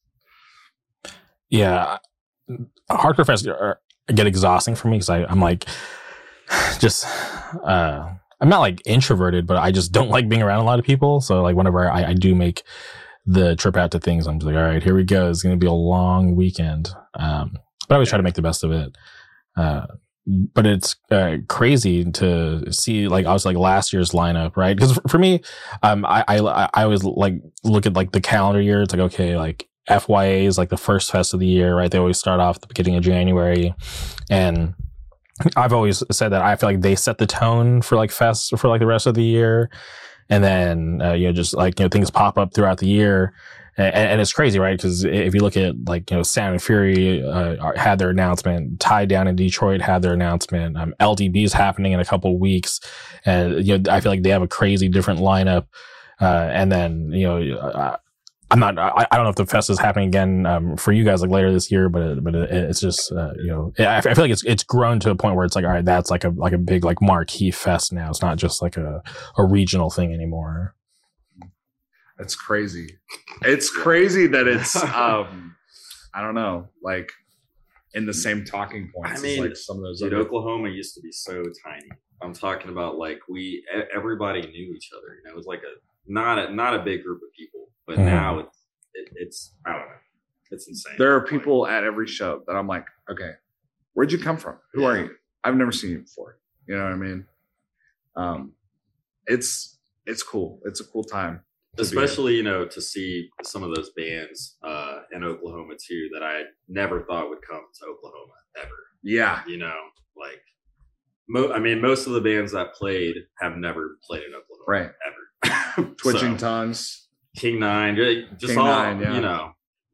Yeah, hardcore fests get exhausting for me because I'm like just I'm not like introverted, but I just don't like being around a lot of people. So like whenever I do make the trip out to things, I'm just like, all right, here we go. It's going to be a long weekend. But I always try to make the best of it. But it's crazy to see like obviously like last year's lineup, right? Because for me, I always like look at like the calendar year. It's like, okay, like FYA is like the first fest of the year, right? They always start off at the beginning of January, and I've always said that I feel like they set the tone for like fests for like the rest of the year. And then, just like, things pop up throughout the year. And it's crazy, right? Because if you look at like, Sound and Fury had their announcement, Tied Down in Detroit had their announcement. LDB is happening in a couple of weeks. And, I feel like they have a crazy different lineup. And then, I'm not. I don't know if the fest is happening again for you guys like later this year, but it's just I feel like it's grown to a point where it's like, all right, that's like a big like marquee fest now. It's not just like a regional thing anymore. It's crazy. It's crazy that it's I don't know, like in the same talking points. I mean, as like some of those. Dude, other... Oklahoma used to be so tiny. I'm talking about like everybody knew each other. You know, it was like not a big group of people. But now it's I don't know. It's insane. There are people at every show that I'm like, okay, where'd you come from? Who are you? I've never seen you before. You know what I mean? It's cool. It's a cool time. Especially, you know, to see some of those bands in Oklahoma too that I never thought would come to Oklahoma ever. Yeah. You know, like most of the bands that played have never played in Oklahoma. Right. Ever. Twitching Tongues. King Nine, just King all, Nine, yeah. You know,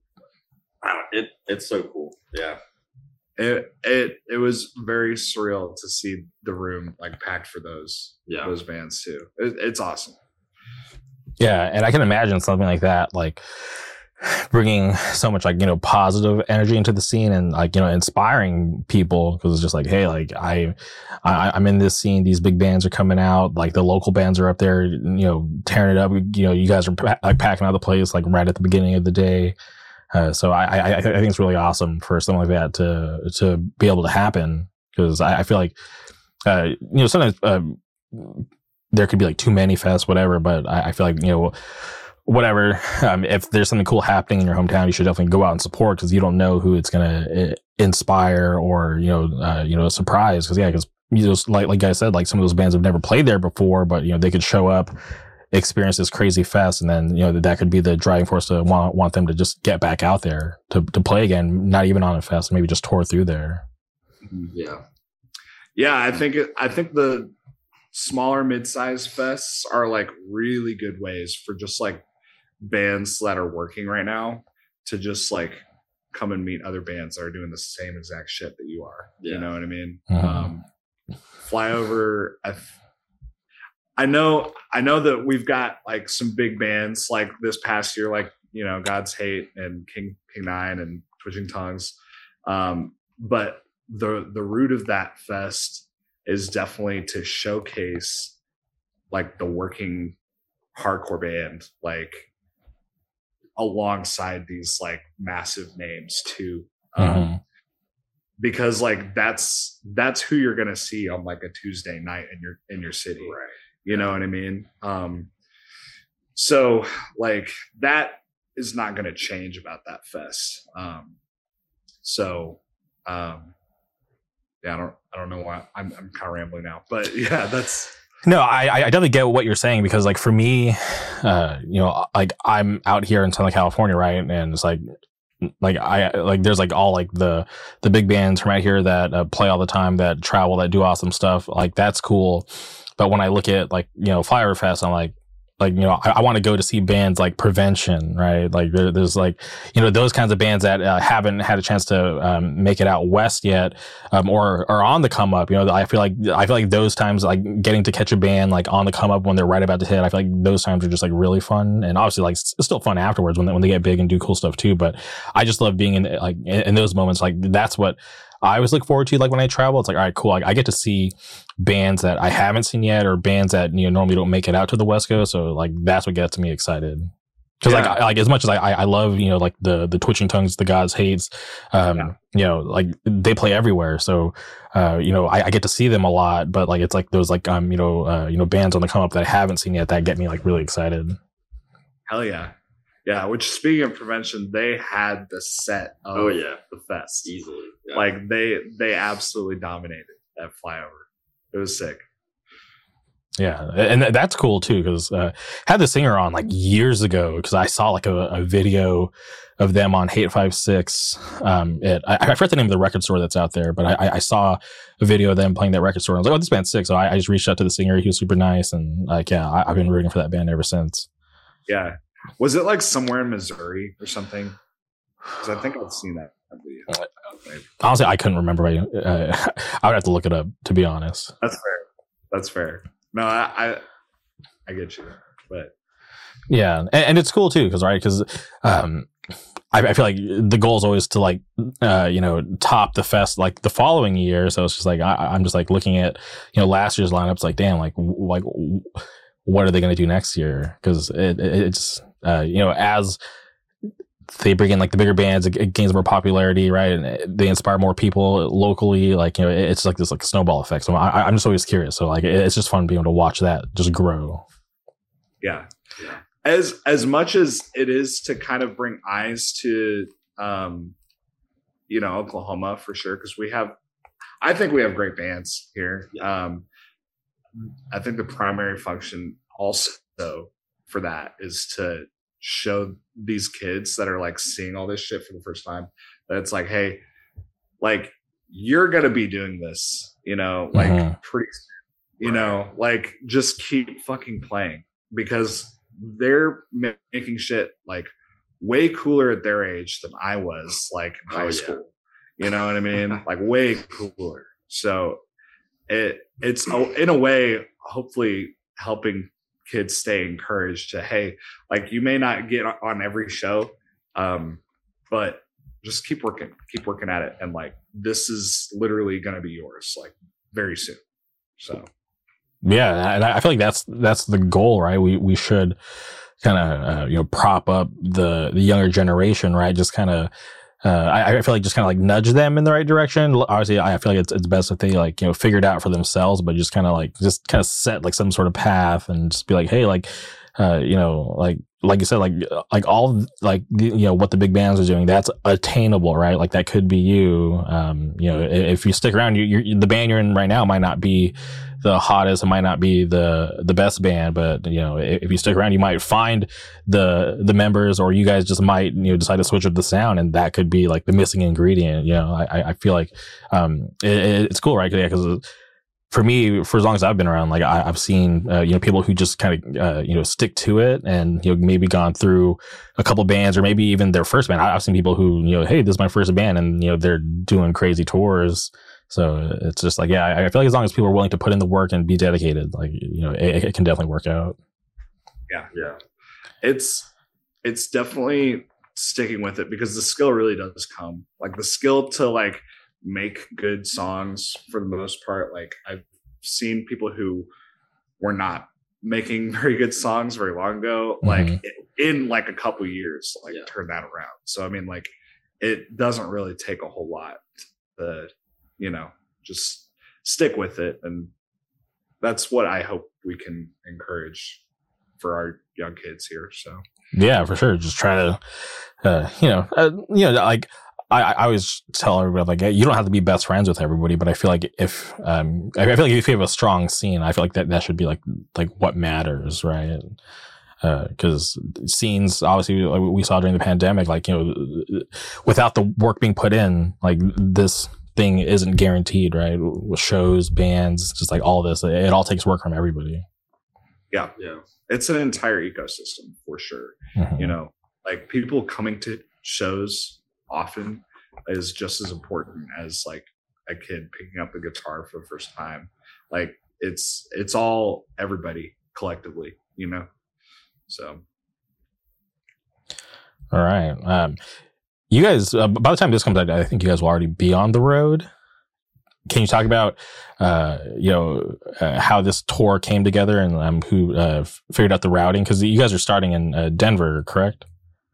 it's so cool. Yeah. It was very surreal to see the room like packed for those bands too. It's awesome. Yeah, and I can imagine something like that, like bringing so much like, you know, positive energy into the scene and like, you know, inspiring people, because it's just like, hey, like I'm in this scene, these big bands are coming out, like the local bands are up there, you know, tearing it up. You know, you guys are like packing out the place like right at the beginning of the day. So I think it's really awesome for something like that to be able to happen, because I feel like you know, sometimes there could be like too many fests, whatever, but I feel like, you know, whatever, if there's something cool happening in your hometown, you should definitely go out and support, because you don't know who it's going to inspire or, you know, surprise. Because you know, like you guys said, like some of those bands have never played there before, but, you know, they could show up, experience this crazy fest, and then, you know, that could be the driving force to want them to just get back out there to play again, not even on a fest, maybe just tour through there. Yeah. I think the smaller mid-sized fests are like really good ways for just like bands that are working right now to just like come and meet other bands that are doing the same exact shit that you are. You know what I mean? Flyover. I know that we've got like some big bands like this past year, like, you know, God's Hate and King Nine and Twitching Tongues. But the root of that fest is definitely to showcase like the working hardcore band, like alongside these like massive names too. Because like that's who you're gonna see on like a Tuesday night in your city, right? You know what I mean? So like that is not gonna change about that fest. Yeah, I don't know why I'm kind of rambling now, but yeah, that's. No, I definitely get what you're saying, because like for me, you know, like I'm out here in Southern California, right? And it's like there's like all like the big bands from out here that play all the time, that travel, that do awesome stuff. Like that's cool. But when I look at like, you know, Flyover Fest, I'm like, you know, I want to go to see bands like Prevention, right? Like there's like, you know, those kinds of bands that haven't had a chance to make it out west yet, or are on the come up. You know, I feel like those times, like getting to catch a band like on the come up when they're right about to hit, I feel like those times are just like really fun, and obviously like it's still fun afterwards when they get big and do cool stuff too. But I just love being in those moments. Like that's what I always look forward to, like when I travel. It's like, all right, cool. Like I get to see bands that I haven't seen yet, or bands that, you know, normally don't make it out to the West Coast. So like that's what gets me excited. Because like as much as I love, you know, like the Twitching Tongues, the God's Hates, you know, like they play everywhere. So you know, I get to see them a lot. But like it's like those like you know, bands on the come up that I haven't seen yet that get me like really excited. Hell yeah. Yeah, which speaking of Prevention, they had the set of the fest easily. Yeah. Like they absolutely dominated that Flyover. It was sick. Yeah, and that's cool too, because had the singer on like years ago, because I saw like a video of them on Hate 56. I forget the name of the record store that's out there, but I saw a video of them playing that record store. And I was like, oh, this band's sick. So I just reached out to the singer. He was super nice, and like, yeah, I've been rooting for that band ever since. Yeah. Was it like somewhere in Missouri or something? Because I think I've seen that video. Honestly, I couldn't remember. I would have to look it up, to be honest. That's fair. No, I get you. But Yeah, and it's cool too, because I feel like the goal is always to like top the fest like the following year. So it's just like I'm just like looking at last year's lineups, like damn, like what are they going to do next year? Because it's as they bring in like the bigger bands, it gains more popularity, right? And they inspire more people locally. Like it's like this like snowball effect. So I'm just always curious. So like it's just fun being able to watch that just grow. Yeah. As much as it is to kind of bring eyes to Oklahoma for sure, because I think we have great bands here. I think the primary function also for that is to show these kids that are like seeing all this shit for the first time that it's like, hey, like you're gonna be doing this, like pretty soon, like just keep fucking playing, because they're making shit like way cooler at their age than I was like in high school. You know what I mean? Like way cooler. So it's in a way hopefully helping kids stay encouraged to, hey, like you may not get on every show, but just keep working at it, and like this is literally going to be yours like very soon. So yeah, and I feel like that's the goal, right? We should kind of prop up the younger generation, right? Just kind of I feel like just kind of like nudge them in the right direction. Obviously, I feel like it's best if they like figure it out for themselves, but just kind of set like some sort of path and just be like, hey, like like you said, like all like what the big bands are doing, that's attainable, right? Like that could be you. If you stick around, the band you're in right now might not be the hottest, it might not be the best band, but if you stick around, you might find the members, or you guys just might decide to switch up the sound, and that could be like the missing ingredient. I feel like it's cool, right? Yeah, because for me, for as long as I've been around, like I've seen people who just kind of stick to it, and maybe gone through a couple bands, or maybe even their first band. I've seen people who hey, this is my first band, and they're doing crazy tours. So it's just like, yeah, I feel like as long as people are willing to put in the work and be dedicated, like it can definitely work out. Yeah. It's definitely sticking with it, because the skill really does come. Like the skill to like make good songs for the most part. Like I've seen people who were not making very good songs very long ago, like in like a couple years, like turn that around. So I mean, like it doesn't really take a whole lot to just stick with it, and that's what I hope we can encourage for our young kids here. So yeah, for sure. Just try to like I always tell everybody, like, hey, you don't have to be best friends with everybody, but I feel like if I feel like if you have a strong scene, I feel like that should be like what matters, right? Because scenes, obviously, like we saw during the pandemic, like without the work being put in, like this thing isn't guaranteed, right? With shows, bands, just like all this, it all takes work from everybody. Yeah, it's an entire ecosystem for sure. Like people coming to shows often is just as important as like a kid picking up a guitar for the first time. Like it's all everybody collectively, so all right. You guys, by the time this comes out, I think you guys will already be on the road. Can you talk about how this tour came together, and who figured out the routing? Because you guys are starting in Denver, correct?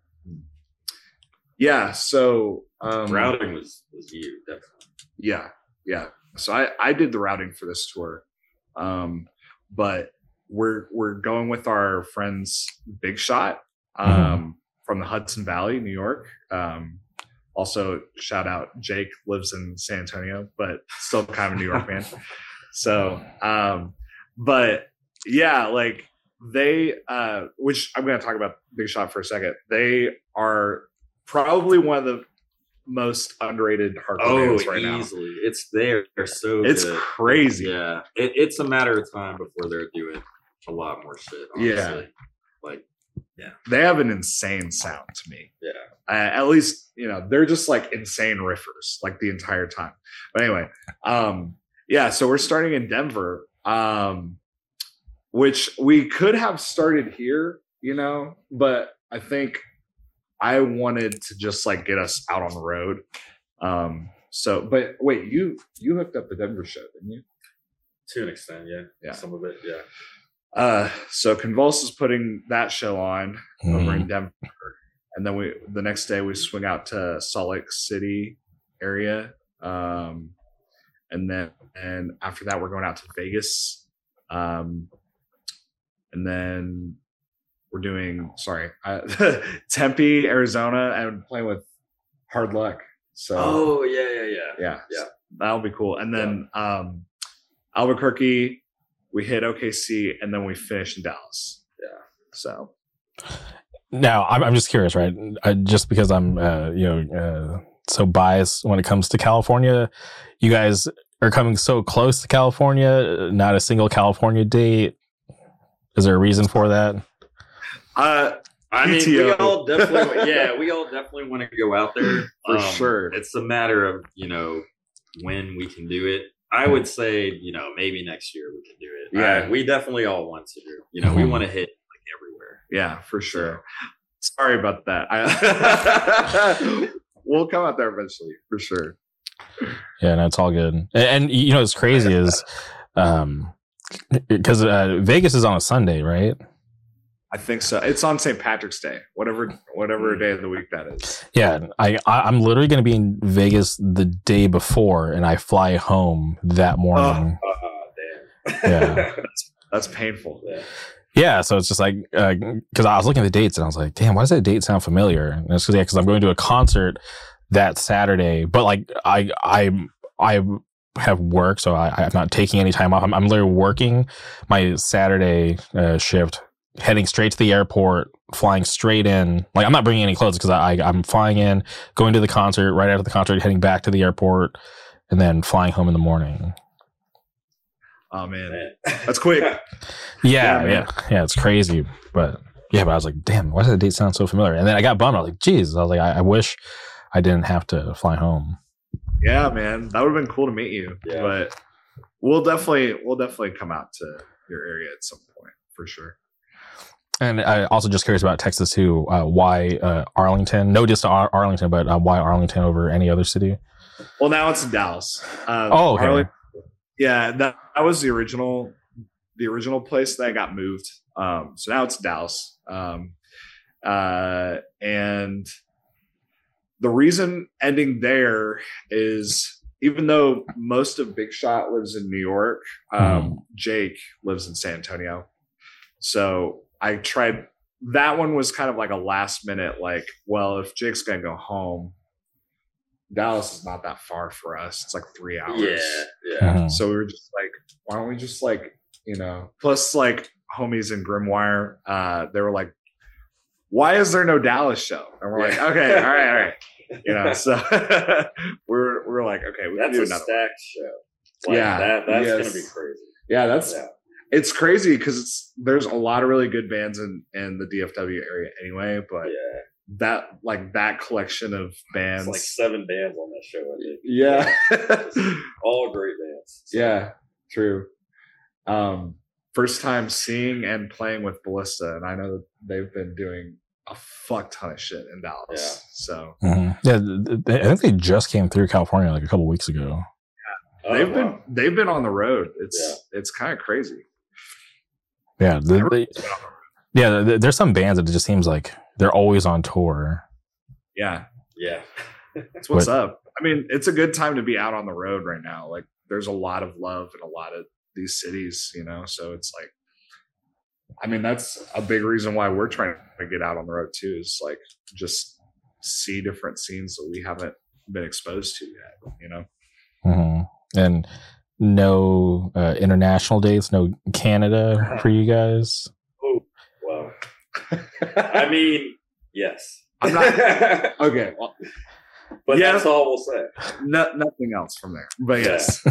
Yeah, so routing was you, definitely. Yeah. So I did the routing for this tour, but we're going with our friends Big Shot from the Hudson Valley, New York. Also, shout out, Jake lives in San Antonio, but still kind of a New York man. So, but yeah, like they, which I'm going to talk about Big Shot for a second. They are probably one of the most underrated hardcore bands right now. Easily. They're so it's good. Crazy. Yeah. It's a matter of time before they're doing a lot more shit, honestly. Yeah. Like, yeah. They have an insane sound to me. Yeah. At least, they're just like insane riffers like the entire time. But anyway, so we're starting in Denver, which we could have started here, you know, but I think I wanted to just like get us out on the road. So, but wait, you hooked up the Denver show, didn't you? To an extent, yeah. Yeah. Some of it, yeah. So Convulse is putting that show on over in Denver, and then the next day we swing out to Salt Lake City area, and after that we're going out to Vegas, and then we're doing Tempe, Arizona, and playing with Hard Luck. So yeah, that'll be cool. And then Albuquerque, we hit OKC, and then we finish in Dallas. Yeah. So now I'm just curious, right? Just because I'm so biased when it comes to California, you guys are coming so close to California. Not a single California date. Is there a reason for that? I mean, we all definitely want to go out there for sure. It's a matter of when we can do it. I would say maybe next year we can do it. Yeah, we definitely all want to do. We want to hit like everywhere. Yeah, for sure. Sorry about that. We'll come out there eventually, for sure. Yeah, no, it's all good. And what's crazy is because Vegas is on a Sunday, right? I think so. It's on St. Patrick's Day, whatever day of the week that is. Yeah, I'm literally going to be in Vegas the day before, and I fly home that morning. Damn. Yeah, that's painful. Yeah, so it's just like because I was looking at the dates and I was like, damn, why does that date sound familiar? And it's because I'm going to a concert that Saturday, but like I have work, so I'm not taking any time off. I'm literally working my Saturday shift, heading straight to the airport, flying straight in. Like I'm not bringing any clothes because I'm flying in, going to the concert, right after the concert, heading back to the airport, and then flying home in the morning. Oh man, that's quick. Yeah, it's crazy, but I was like, damn, why does that date sound so familiar? And then I got bummed. I was like, geez, I was like, I wish I didn't have to fly home. Yeah, man, that would have been cool to meet you. Yeah. But we'll definitely come out to your area at some point for sure. And I also just curious about Texas too. Why Arlington? No, just Arlington, but why Arlington over any other city? Well, now it's in Dallas. Okay. Yeah, that was the original place that got moved. So now it's Dallas. And the reason ending there is even though most of Big Shot lives in New York, Jake lives in San Antonio. So I tried. That one was kind of like a last minute, like, well, if Jake's gonna go home, Dallas is not that far for us. It's like 3 hours. Yeah. So we were just like, why don't we just plus like homies in Grimoire, they were like, why is there no Dallas show? And we're like, okay, all right. So we're like, okay, we can do another stacked show. That's gonna be crazy. Yeah, it's crazy because there's a lot of really good bands in the DFW area anyway, but that collection of bands, it's like 7 bands on that show, I think. Yeah. All great bands. So. Yeah, true. First time seeing and playing with Ballista, and I know that they've been doing a fuck ton of shit in Dallas. Yeah. So I think they just came through California like a couple weeks ago. Yeah. They've been on the road. It's kind of crazy. Yeah, there's some bands that it just seems like they're always on tour. Yeah. That's what's up. I mean, it's a good time to be out on the road right now. Like, there's a lot of love in a lot of these cities, so it's like, I mean, that's a big reason why we're trying to get out on the road too, is like just see different scenes that we haven't been exposed to yet, Mm-hmm. And no international dates, no Canada for you guys? Oh, wow. I mean, yes. I'm not okay. Well, but that's all we'll say. Nothing else from there. But yes.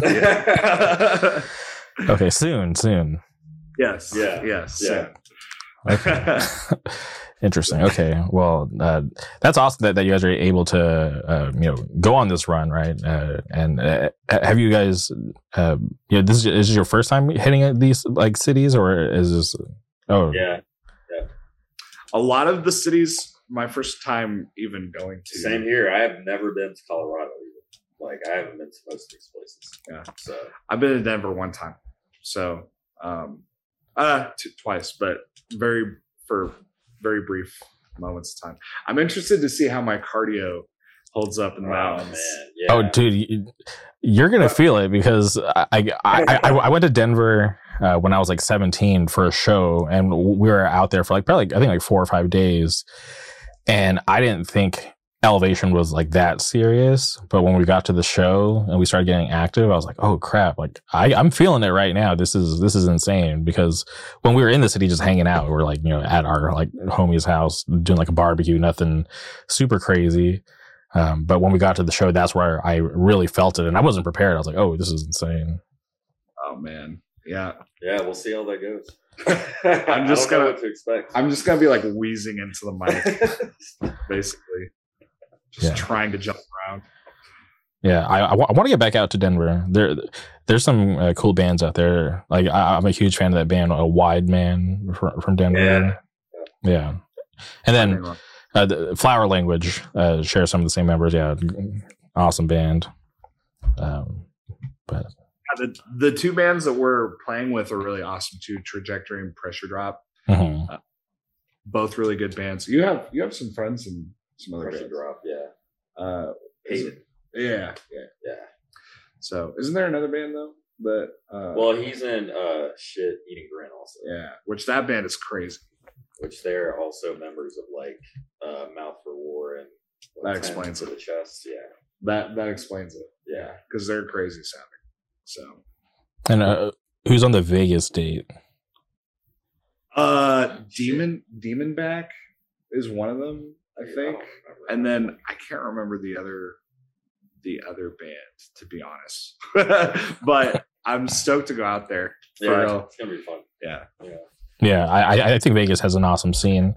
Okay, soon. Yes. Yeah. Yes. Yeah. Okay. Interesting. Okay. Well, that's awesome that you guys are able to, go on this run, right? And have you guys, this is your first time hitting these like cities, or is this? Oh, yeah. a lot of the cities, my first time even going to. Same here. I have never been to Colorado either. Like I haven't been to most of these places. Yeah. So I've been to Denver one time. So twice, but for very brief moments of time. I'm interested to see how my cardio holds up in the mountains. Man. Yeah. Oh, dude, you're gonna feel it because I went to Denver when I was like 17 for a show, and we were out there for like probably I think like 4 or 5 days, and I didn't think elevation was like that serious. But when we got to the show and we started getting active, I was like, oh crap! Like I'm feeling it right now. This is insane because when we were in the city just hanging out, we were like at our like homie's house doing like a barbecue, nothing super crazy. But when we got to the show, that's where I really felt it, and I wasn't prepared. I was like, "Oh, this is insane." Oh man, yeah. We'll see how that goes. I'm just gonna know what to expect. I'm just gonna be like wheezing into the mic, basically, just trying to jump around. Yeah, I want to get back out to Denver. There's some cool bands out there. Like I'm a huge fan of that band, A Wide Man from Denver. Yeah. And then the Flower Language share some of the same members. Yeah, awesome band. But the two bands that we're playing with are really awesome too. Trajectory and Pressure Drop, both really good bands. You have some friends and some other Pressure bands. Drop, yeah. Yeah. So, isn't there another band though that? Well, he's in Eating Grin also. Yeah, which that band is crazy. Which they're also members of like Mouth for War and that explains it. The Chest, That explains it. Yeah, because they're crazy sounding. So, and who's on the Vegas date? Demon Back is one of them, I think, and then I can't remember the other band, to be honest. But I'm stoked to go out there. Yeah, it's gonna be fun. Yeah, I think Vegas has an awesome scene.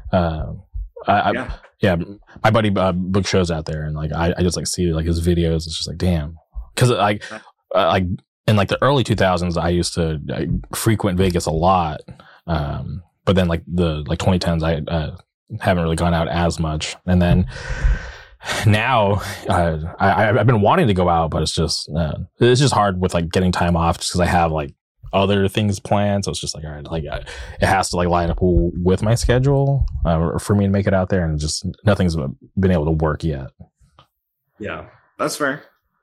My buddy book shows out there, and like I just like see like his videos. It's just like damn, because like in like the early 2000s, I used to frequent Vegas a lot, but then like the 2010s, I haven't really gone out as much, and then now I've been wanting to go out, but it's just hard with like getting time off just because I have like other things planned. So it's just like, all right, like it has to like line up with my schedule for me to make it out there, and just nothing's been able to work yet. Yeah, that's fair.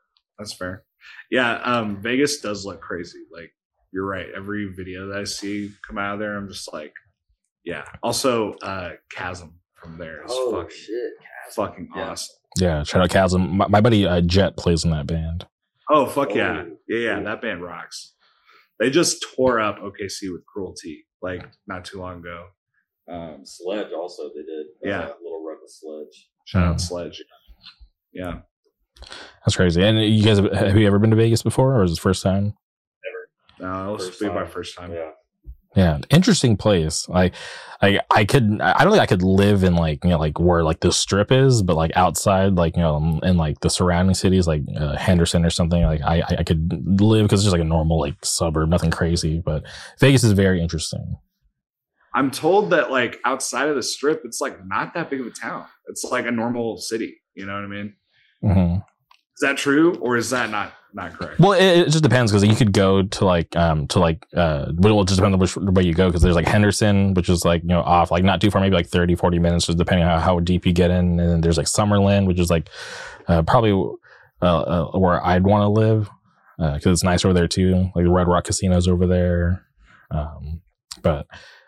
Yeah, Vegas does look crazy. Like you're right. Every video that I see come out of there, I'm just like, yeah. Also, Chasm from there is fucking awesome. Yeah, shout out Chasm. My buddy Jet plays in that band. Oh fuck yeah. That band rocks. They just tore up OKC with Cruelty like not too long ago. Sledge also they did. Little Run with Sledge. Shout out Sledge. Yeah. That's crazy. And you guys, have you ever been to Vegas before, or is it first time? Never. No, this will be my first time. Yeah, interesting place. I don't think I could live in like like where like the Strip is, but like outside, like in like the surrounding cities, like Henderson or something. Like I could live because it's just like a normal like suburb, nothing crazy. But Vegas is very interesting. I'm told that like outside of the Strip, it's like not that big of a town. It's like a normal city. You know what I mean? Mm-hmm. Is that true, or is that not correct? Well, it just depends, because you could go to like well, it just depends on which way you go, because there's like Henderson, which is like off like not too far, maybe like 30-40 minutes, just depending on how deep you get in. And then there's like Summerlin, which is like probably where I'd want to live, because it's nice over there too. Like the Red Rock Casino's over there. But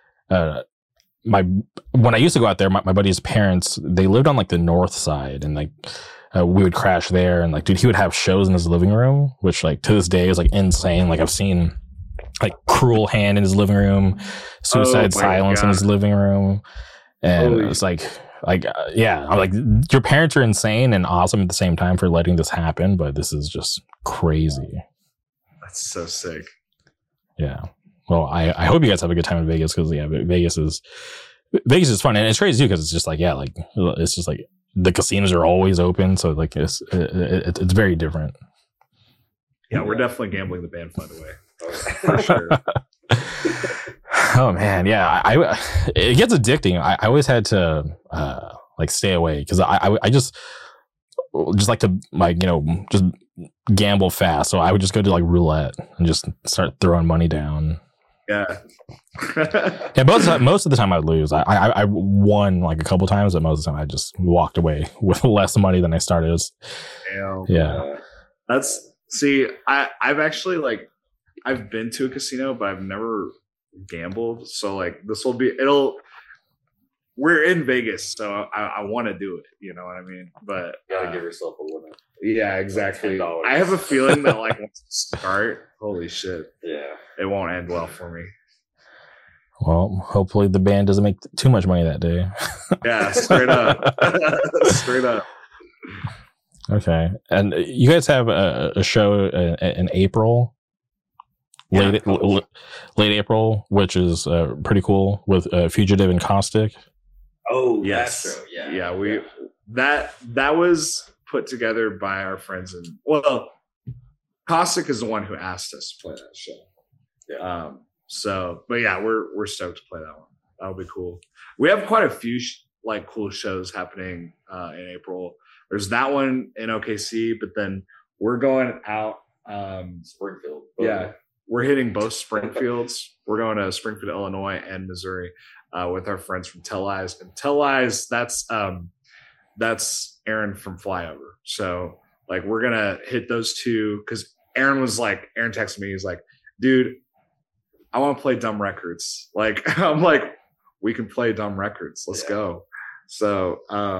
when I used to go out there, my buddy's parents, they lived on like the north side, and like we would crash there, and like dude, he would have shows in his living room, which like to this day is like insane. Like I've seen like Cruel Hand in his living room, Suicide Silence in his living room, and it's like yeah, I'm like, your parents are insane and awesome at the same time for letting this happen, but this is just crazy. That's so sick. Yeah. Well, I hope you guys have a good time in Vegas, because Vegas is fun, and it's crazy too, because it's just like it's just like the casinos are always open, so like it's very different. Yeah, we're definitely gambling the band fund away for sure. Oh man, yeah. It gets addicting. I always had to like stay away because I just like to like just gamble fast. So I would just go to like roulette and just start throwing money down. Yeah. Yeah, most of the time I'd lose. I won like a couple times, but most of the time I just walked away with less money than I started. Damn. Yeah. I've actually like I've been to a casino, but I've never gambled. So like we're in Vegas, so I want to do it. You know what I mean? But You gotta give yourself a limit. yeah, exactly. $10. I have a feeling that like once you start, holy shit, Yeah. it won't end well for me. Well, hopefully the band doesn't make too much money that day. Yeah, straight up. Straight up. Okay. And you guys have a show in April, Yeah. late April, which is pretty cool with Fugitive and Caustic. Oh, Yes. that show. Yeah. Yeah, that was put together by our friends Caustic is the one who asked us to play that show. Yeah. But yeah, we're stoked to play that one. That'll be cool. We have quite a few like cool shows happening in April. There's that one in OKC, but then we're going out. Springfield. Yeah, we're hitting both Springfields. We're going to Springfield, Illinois, and Missouri with our friends from Tell Eyes. And Tell Eyes, that's Aaron from Flyover. So like we're gonna hit those two because Aaron texted me. He's like, dude, I want to play Dumb Records. Like I'm like, we can play Dumb Records. Let's go. So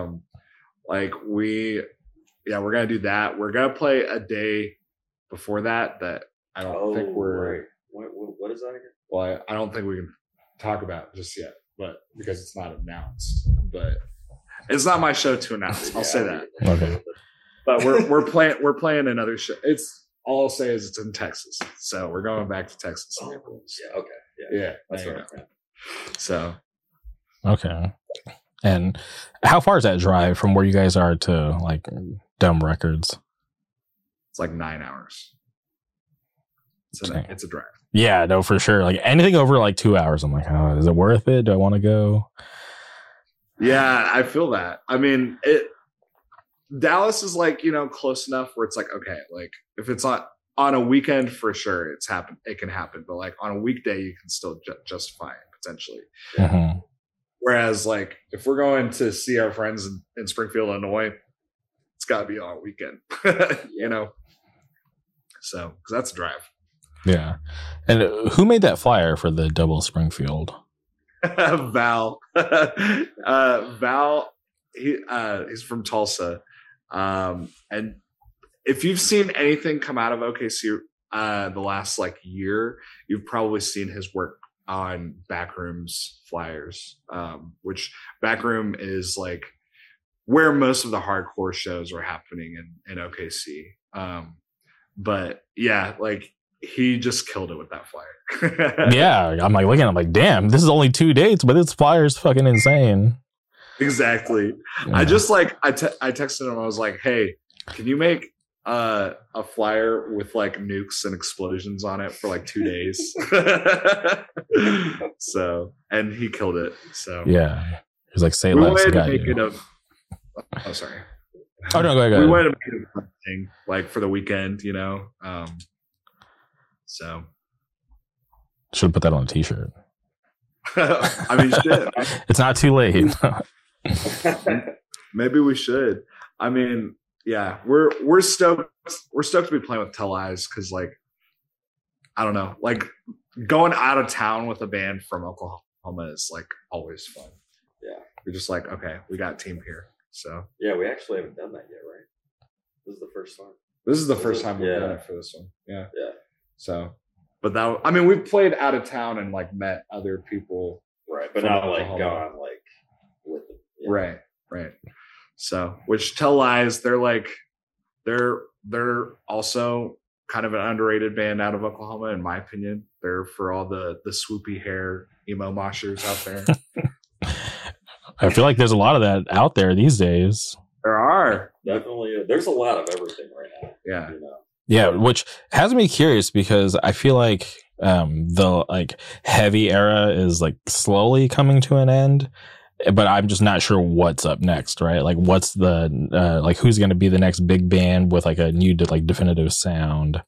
we're gonna do that. We're gonna play a day before that I don't think we're right. What is that again? well, I don't think we can talk about just yet, but because it's not announced. But it's not my show to announce. I'll say that. Okay. But we're playing another show. It's all I'll say is it's in Texas. So we're going back to Texas. in April. Yeah. Okay. Yeah. That's there you right. go. So Okay. And how far is that drive from where you guys are to like Dumb Records? it's like 9 hours. Okay. It's a drive. Yeah, no, for sure. Like anything over like 2 hours, I'm like, oh, is it worth it? Do I want to go? Yeah, I feel that. I mean, Dallas is like, close enough where it's like, okay, like if it's on a weekend for sure, it can happen. But like on a weekday, you can still justify it potentially. Mhm. Whereas like if we're going to see our friends in Springfield, Illinois, it's got to be on a weekend, So, because that's a drive. Yeah. And who made that flyer for the double Springfield? Val. Val, he's from Tulsa. And if you've seen anything come out of OKC the last like year, you've probably seen his work on Backrooms flyers, which Backroom is like where most of the hardcore shows are happening in OKC. But yeah, like he just killed it with that flyer. Yeah. I'm like looking, I'm like, damn, this is only 2 dates, but this flyer's fucking insane. Exactly. Yeah. I just like I texted him. I was like, "Hey, can you make a flyer with like nukes and explosions on it for like 2 days?" So, and he killed it. So Yeah. He's like, say we less. wanted to Got make you. it a. Oh, sorry. Oh, no, go ahead. We wanted to make it a fun thing, like for the weekend, So Should put that on a t-shirt. I mean, shit. It's not too late. Maybe we should. I mean, yeah, we're stoked. We're stoked to be playing with Tell Eyes because, like, I don't know, like going out of town with a band from Oklahoma is like always fun. Yeah. We're just like, okay, we got a team here. So Yeah, we actually haven't done that yet, right? This is the first time. this is the first time we've Yeah. done it for this one. Yeah. Yeah. So, but I mean, we've played out of town and like met other people. Right. But From not like Oklahoma. gone like with them. Yeah. Right. So, which Tell Lies, they're like, they're also kind of an underrated band out of Oklahoma, in my opinion. They're for all the swoopy hair emo moshers out there. I feel like there's a lot of that out there these days. There are. Definitely. There's a lot of everything right now. Yeah. You know? Yeah, which has me curious because I feel like the like heavy era is like slowly coming to an end, but I'm just not sure what's up next, right? Like what's the like who's going to be the next big band with like a new like definitive sound?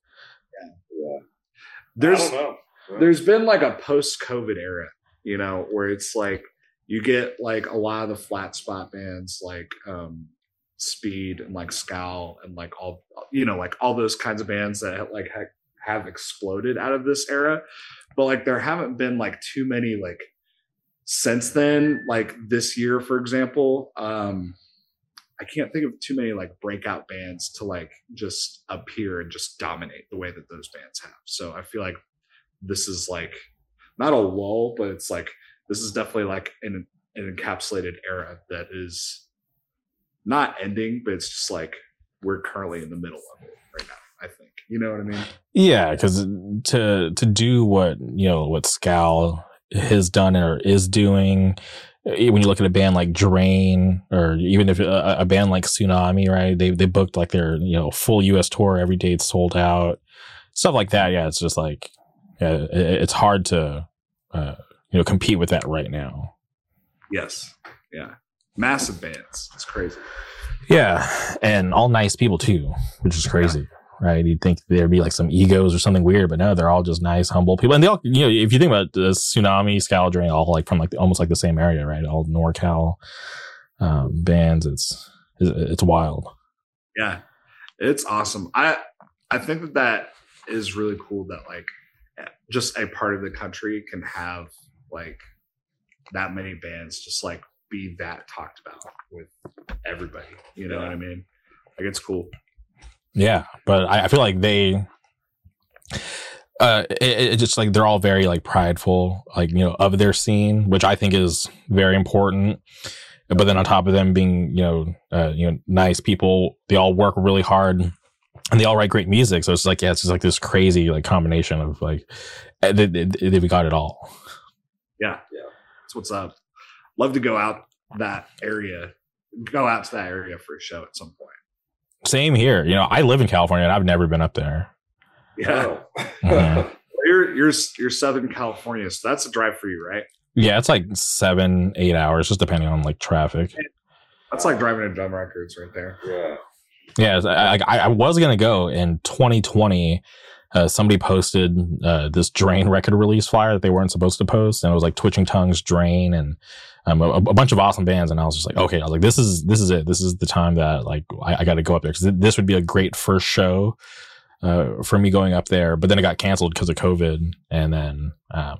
I don't know. There's been like a post-COVID era, you know, where it's like you get like a lot of the flat spot bands like Speed and like Scowl and like all, you know, like all those kinds of bands that like have exploded out of this era. But like there haven't been like too many like since then, like this year, for example. I can't think of too many like breakout bands to like just appear and just dominate the way that those bands have. So I feel like this is like not a lull, but it's like this is definitely like an encapsulated era that is not ending, but it's just like we're currently in the middle of it right now, I think. You know what I mean? Yeah, because to do what, you know, what Scowl has done or is doing, when you look at a band like Drain, or even if a band like Tsunami, right? They booked like their, you know, full US tour, every date sold out, stuff like that. Yeah, it's just like it's hard to you know, compete with that right now. Yes. Yeah. Massive bands. It's crazy. Yeah, and all nice people too, which is crazy. Right? You'd think there'd be like some egos or something weird, but no, they're all just nice, humble people. And they all, you know, if you think about the Tsunami, Scowl, Drain, all like from like almost like the same area, right? All NorCal bands. It's wild. Yeah, it's awesome. I think that is really cool that like just a part of the country can have like that many bands just like be that talked about with everybody. You know what I mean? Like it's cool. Yeah, but I feel like they, it just like they're all very like prideful, like, you know, of their scene, which I think is very important. But then on top of them being, you know, nice people, they all work really hard and they all write great music. So it's like, yeah, it's just like this crazy like combination of like they've got it all. Yeah, that's what's up. Love to go out to that area for a show at some point. Same here. You know, I live in California and I've never been up there. Yeah. Mhm. You're Southern California, so that's a drive for you, right? Yeah, it's like 7-8 hours, just depending on like traffic. That's like driving to Drum Records right there. Yeah. Yeah, I was gonna go in 2020. Somebody posted this Drain record release flyer that they weren't supposed to post, and it was like Twitching Tongues, Drain, and a bunch of awesome bands. And I was just like, okay, I was like, this is it. This is the time that like I got to go up there, because this would be a great first show for me going up there. But then it got canceled because of COVID, and then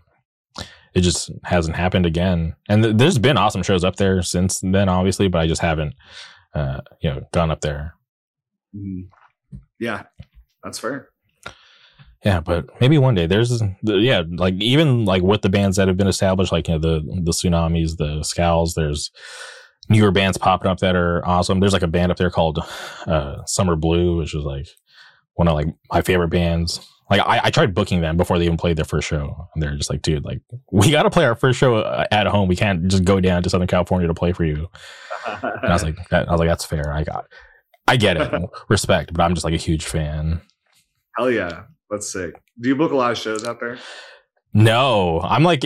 it just hasn't happened again. And there's been awesome shows up there since then, obviously, but I just haven't gone up there. Yeah, that's fair. Yeah, but maybe one day like even like with the bands that have been established, like, you know, the Tsunamis, the Scowls, there's newer bands popping up that are awesome. There's like a band up there called Summer Blue, which is like one of like my favorite bands. Like I tried booking them before they even played their first show, and they're just like, dude, like we got to play our first show at home. We can't just go down to Southern California to play for you. And I was like, that's fair. I get it, respect, but I'm just like a huge fan. Hell yeah. That's sick. Do you book a lot of shows out there? No, I'm like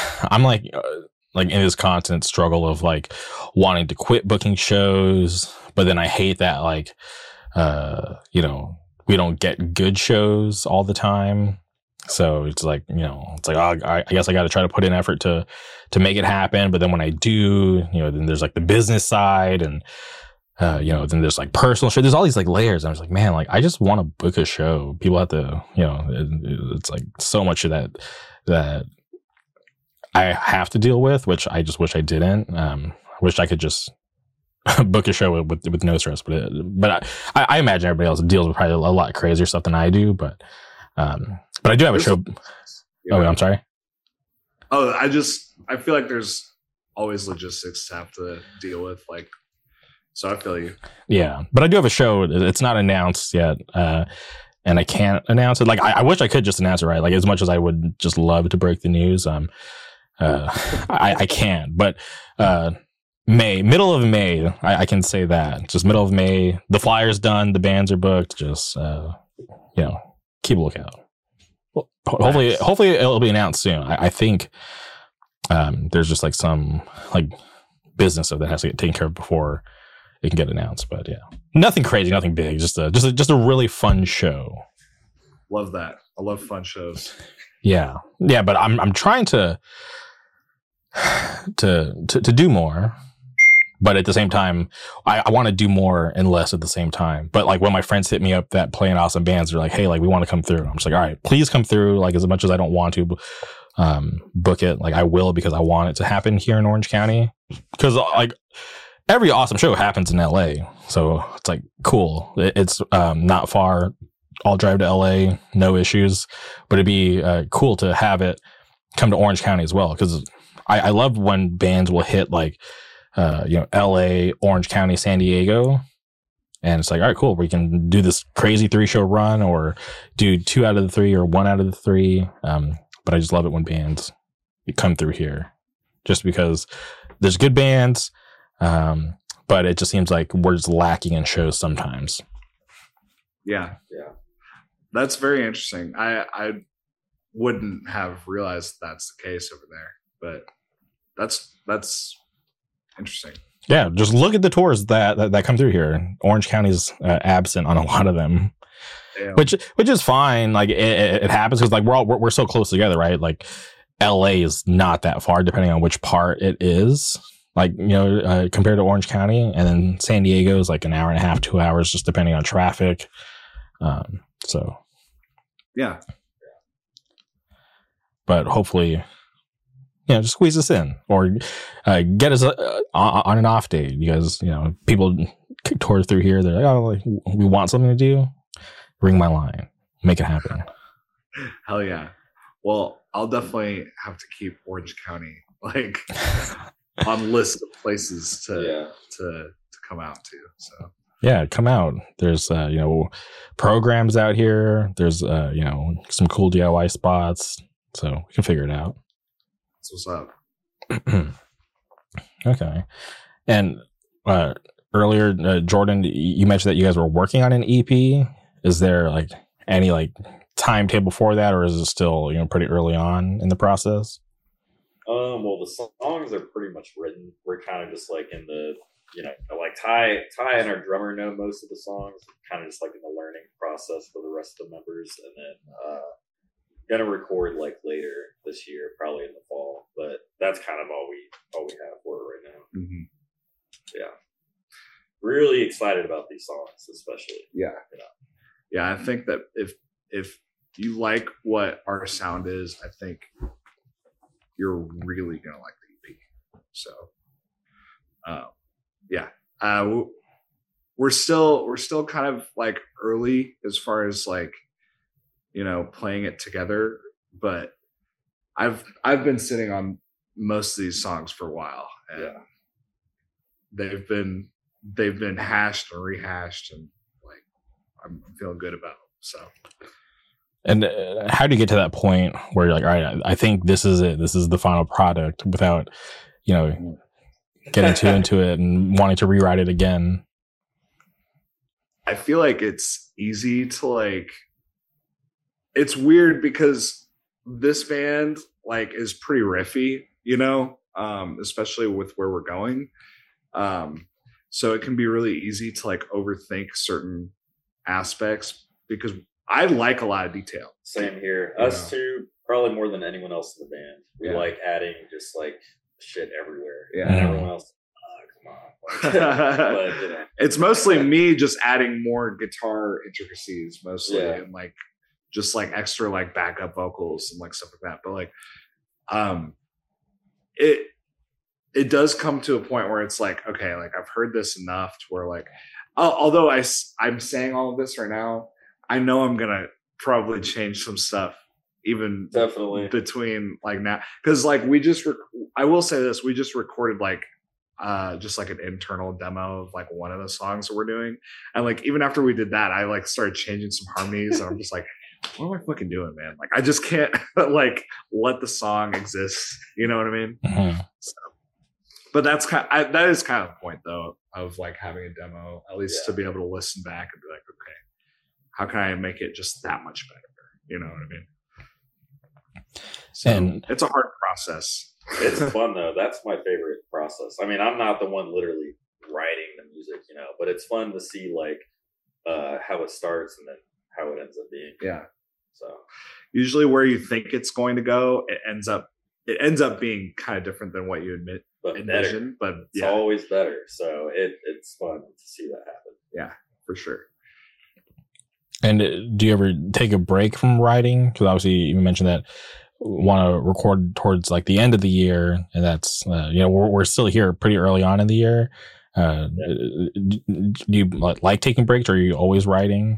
in this constant struggle of like wanting to quit booking shows, but then I hate that like, you know, we don't get good shows all the time. So it's like, you know, it's like, oh, I guess I got to try to put in effort to make it happen. But then when I do, you know, then there's like the business side, and you know, then there's like personal shit. There's all these like layers. And I was like, man, like I just want to book a show. People have to, you know, it's like so much of that I have to deal with, which I just wish I didn't. I wish I could just book a show with no stress. But I imagine everybody else deals with probably a lot crazier stuff than I do. But I do have a show. Yeah. Oh, I'm sorry. Oh, I feel like there's always logistics to have to deal with, like. So I feel you. Yeah, but I do have a show. It's not announced yet, and I can't announce it. Like I wish I could just announce it, right? Like as much as I would just love to break the news, I can't. But middle of May, I can say that. Just middle of May, the flyer's done, the bands are booked. Just you know, keep a lookout. hopefully it'll be announced soon. I think there's just like some like business stuff that has to get taken care of before it can get announced. But yeah, nothing crazy, nothing big. Just a really fun show. Love that. I love fun shows. Yeah. But I'm trying to do more. But at the same time, I want to do more and less at the same time. But like when my friends hit me up that play in awesome bands, they're like, hey, like we want to come through. I'm just like, all right, please come through. Like as much as I don't want to book it, like I will because I want it to happen here in Orange County. Because like every awesome show happens in LA. So it's like cool. It's not far. I'll drive to LA, no issues. But it'd be cool to have it come to Orange County as well. Because I love when bands will hit like, LA, Orange County, San Diego. And it's like, all right, cool. We can do this crazy 3-show run or do 2 out of the 3 or 1 out of the 3. But I just love it when bands come through here just because there's good bands. But it just seems like we're just lacking in shows sometimes. Yeah. That's very interesting. I wouldn't have realized that's the case over there, but that's interesting. Yeah, just look at the tours that come through here. Orange County's absent on a lot of them, Damn. which is fine. Like it happens because like we're so close together, right? Like LA is not that far, depending on which part it is. Like compared to Orange County, and then San Diego is like an hour and a half, 2 hours, just depending on traffic. So yeah, but hopefully. Just squeeze us in or get us on an off day. You guys, people tour through here. They're like, oh, like, we want something to do. Ring my line. Make it happen. Hell yeah. Well, I'll definitely have to keep Orange County like on list of places to come out to. So yeah, come out. There's programs out here. There's some cool DIY spots. So we can figure it out. That's what's up. Okay. And earlier, Jordan, you mentioned that you guys were working on an EP. Is there like any like timetable for that, or is it still pretty early on in the process? Well, the songs are pretty much written. We're kind of just like in the like Ty and our drummer know most of the songs. Kind of just like in the learning process for the rest of the members, and then gonna record like later this year, probably in the fall. But that's kind of all we have for it right now. Mm-hmm. Yeah, really excited about these songs, especially. Yeah. I think that if you like what our sound is, I think you're really gonna like the EP. So, we're still kind of like early as far as like playing it together, but I've been sitting on most of these songs for a while, and they've been hashed and rehashed, and like I'm feeling good about them. So, and how do you get to that point where you're like, all right, I think this is it. This is the final product, without getting too into it and wanting to rewrite it again? I feel like it's easy to like. It's weird because this band like is pretty riffy, especially with where we're going. So it can be really easy to like overthink certain aspects because I like a lot of detail. Same here. Us two, probably more than anyone else in the band. We like adding just like shit everywhere. Yeah. And everyone else, come on. But, it's mostly me just adding more guitar intricacies mostly, and like just like extra like backup vocals and like stuff like that. But like, it does come to a point where it's like, okay, like I've heard this enough to where like, although I'm saying all of this right now, I know I'm gonna probably change some stuff even definitely between like now, because like I will say this, we just recorded like just like an internal demo of like one of the songs that we're doing, and like even after we did that, I like started changing some harmonies, and I'm just like, what am I fucking doing, man? Like I just can't like let the song exist, you know what I mean? Mm-hmm. So, but that is kind of the point though of like having a demo, at least to be able to listen back and be like, okay, how can I make it just that much better? You know what I mean? So And- it's a hard process. It's fun though. That's my favorite process. I mean, I'm not the one literally writing the music, but it's fun to see like how it starts and then how it ends up being. Yeah. So Usually where you think it's going to go, it ends up being kind of different than what you but better. envision. But It's yeah, always better. So it's fun to see that happen. for sure. And do you ever take a break from writing? Because obviously you mentioned that want to record towards like the end of the year, and that's we're still here pretty early on in the year. Do you like taking breaks, or are you always writing?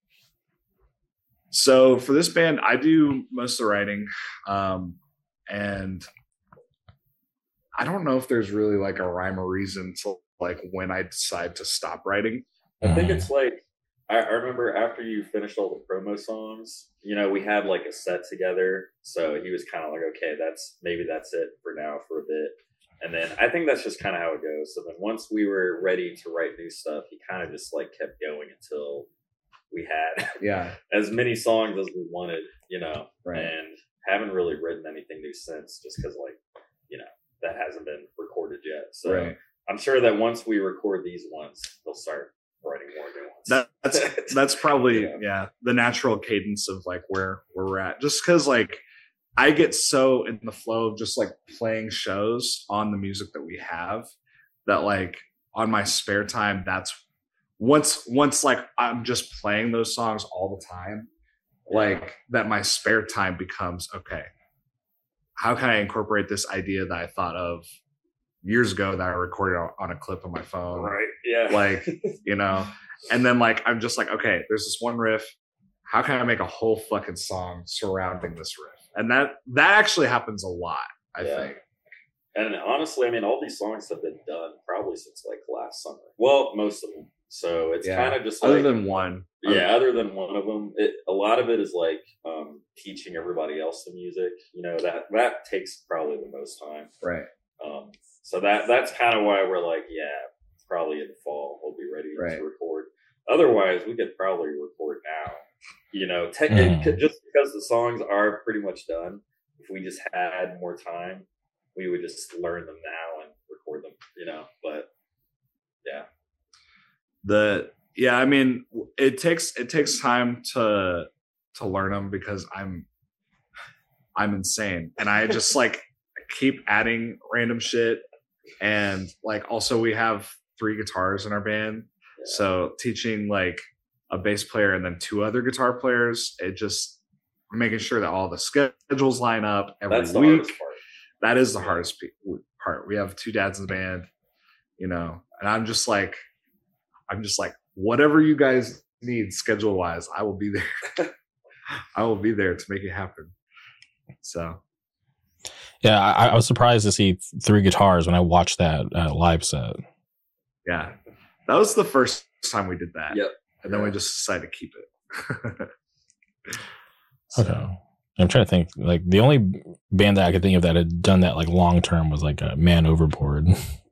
So for this band, I do most of the writing, and I don't know if there's really like a rhyme or reason to like when I decide to stop writing. I think it's like I remember after you finished all the promo songs, we had like a set together. So he was kind of like, okay, that's it for now for a bit. And then I think that's just kind of how it goes. So then once we were ready to write new stuff, he kind of just like kept going until we had as many songs as we wanted, Right. and haven't really written anything new since just because like, that hasn't been recorded yet. So Right. I'm sure that once we record these ones, they'll start writing more new ones. That's probably the natural cadence of like where we're at. Just because like I get so in the flow of just like playing shows on the music that we have that like on my spare time, that's once like I'm just playing those songs all the time, like that my spare time becomes okay. How can I incorporate this idea that I thought of years ago that I recorded on a clip on my phone? Right. Yeah. Like, and then like, I'm just like, okay, there's this one riff. How can I make a whole fucking song surrounding this riff? And that actually happens a lot, I think. And honestly, I mean, all these songs have been done probably since like last summer. Well, most of them. So it's kind of just like, other than one. Other than one of them, a lot of it is like teaching everybody else the music. That takes probably the most time. Right. So that's kind of why we're like, probably in the fall we'll be ready to record. Otherwise, we could probably record now. Just because the songs are pretty much done. If we just had more time, we would just learn them now and record them. But yeah. I mean, it takes time to learn them because I'm insane and I just like keep adding random shit, and like also we have 3 guitars in our band, so teaching like a bass player and then 2 other guitar players, it just making sure that all the schedules line up every That's the week. hardest part. That is the hardest part. We have 2 dads in the band, and I'm just like whatever you guys need schedule wise, I will be there. I will be there to make it happen. So yeah, I was surprised to see 3 guitars when I watched that live set. yeah, that was the first time we did that. Yep. And then we just decided to keep it. Okay. I'm trying to think. Like the only band that I could think of that had done that like long term was like a Man Overboard.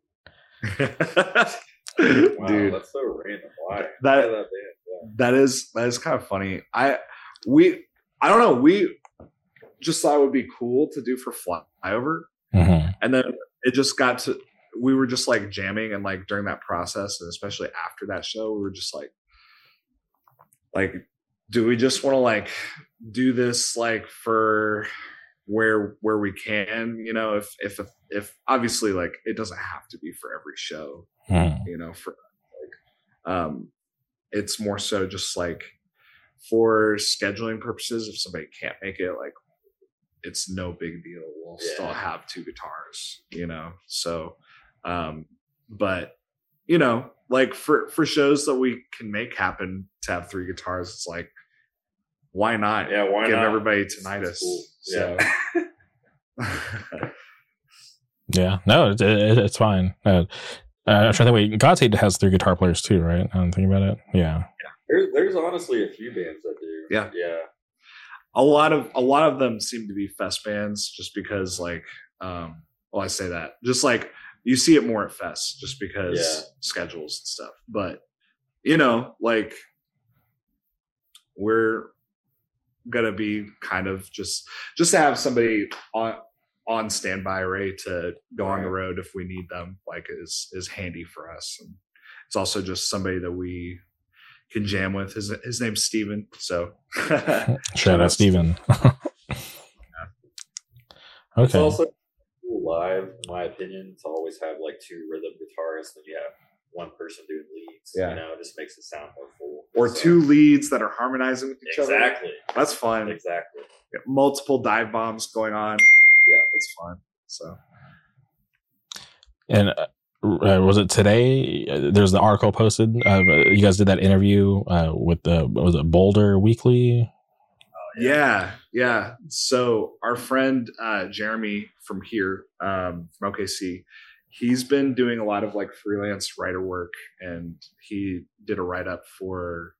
Wow, Dude, that's so random. Why? that Why that is kind of funny. I don't know. We just thought it would be cool to do for Flyover, Mm-hmm. and then it just got to. We were just like jamming, and like during that process, and especially after that show, we were just like, do we just want to like do this like for where we can, if obviously like it doesn't have to be for every show, for like it's more so just like for scheduling purposes. If somebody can't make it, like it's no big deal, we'll still have 2 guitars, so but like for shows that we can make happen to have 3 guitars, it's like, why not? Yeah, why give not? everybody tinnitus? Cool. So Yeah, no, it's fine. I'm trying to think. Wait, God's Hate has 3 guitar players too, right? I'm thinking about it. Yeah. There's honestly a few bands that do. Yeah. Yeah. a lot of them seem to be fest bands, just because like I say that just like you see it more at fests just because schedules and stuff, but like gonna be kind of just to have somebody on standby, ready to go on the road if we need them, like is handy for us. And it's also just somebody that we can jam with. His name's Steven. So shout out Steven. Okay. It's also cool live, in my opinion, to always have like two rhythm guitarists and you have one person doing leads. Yeah. You know, it just makes it sound more full. or So- two leads that are harmonizing with each other. Exactly. That's fun. Exactly. Multiple dive bombs going on. Yeah. It's fun. So And was it today? There's the article posted. You guys did that interview with was it Boulder Weekly? yeah. So our friend Jeremy from here, from OKC, he's been doing a lot of like freelance writer work, and he did a write up for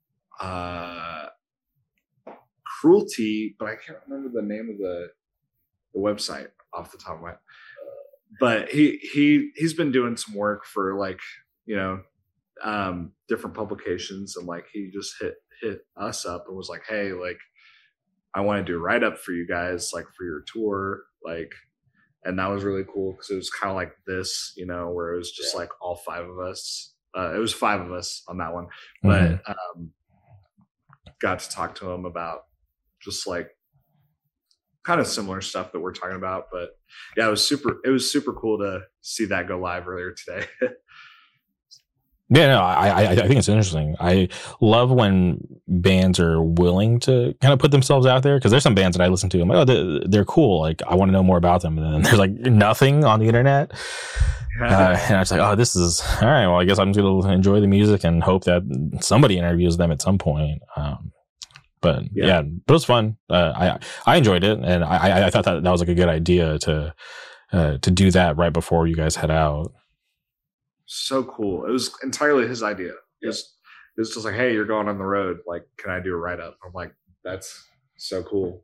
Cruelty, but I can't remember the name of the website off the top of my head. But he's been doing some work for like, you know, different publications, and like he just hit us up and was like, hey, like I want to do a write up for you guys, like for your tour, like, and that was really cool because it was kind of like this, you know, where it was just like all five of us. It was five of us on that one, but got to talk to him about just like kind of similar stuff that we're talking about. But yeah, it was super cool to see that go live earlier today. Yeah, no, I think it's interesting. I love when bands are willing to kind of put themselves out there, because there's some bands that I listen to. I'm like, oh, they're cool. Like, I want to know more about them. And then there's like nothing on the internet. And I was like, oh, this is all right. Well, I guess I'm just going to enjoy the music and hope that somebody interviews them at some point. But yeah, but it was fun. I enjoyed it, and I thought that was like a good idea to do that right before you guys head out. So cool. It was entirely his idea. It was just like, hey, you're going on the road. Like, can I do a write up? I'm like, that's so cool.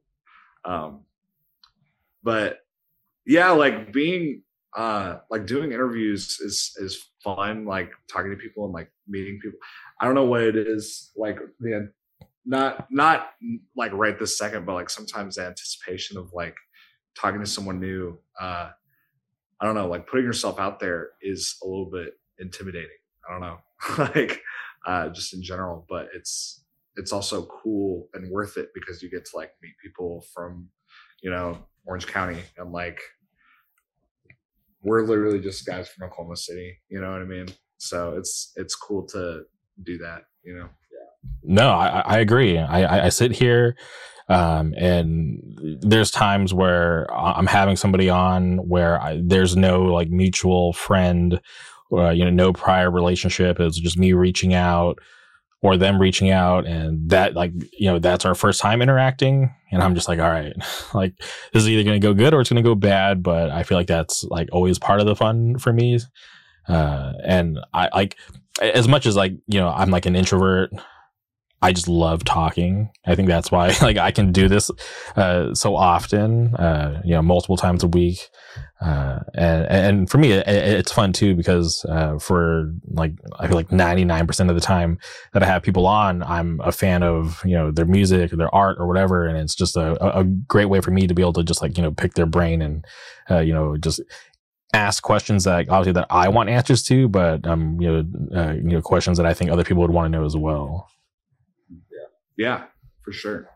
But yeah, like being like doing interviews is fun. Like talking to people and like meeting people. I don't know what it is. Like not like right this second, but like sometimes the anticipation of like talking to someone new. I don't know, like putting yourself out there is a little bit intimidating. I don't know, like just in general, but it's also cool and worth it because you get to like meet people from, you know, Orange County, and like we're literally just guys from Oklahoma City, you know what I mean? So it's cool to do that, you know? No, I agree. I sit here, and there's times where I'm having somebody on where there's no like mutual friend, or, you know, no prior relationship. It's just me reaching out or them reaching out, and that, like, you know, that's our first time interacting, and I'm just like, all right, like this is either going to go good or it's going to go bad, but I feel like that's like always part of the fun for me. And I like, as much as like, you know, I'm like an introvert, I just love talking. I think that's why like I can do this so often, you know, multiple times a week. And for me, it's fun too, because for like, I feel like 99% of the time that I have people on, I'm a fan of, you know, their music or their art or whatever. And it's just a great way for me to be able to just like, you know, pick their brain and, you know, just ask questions that obviously that I want answers to, but, you know, questions that I think other people would want to know as well. Yeah, for sure.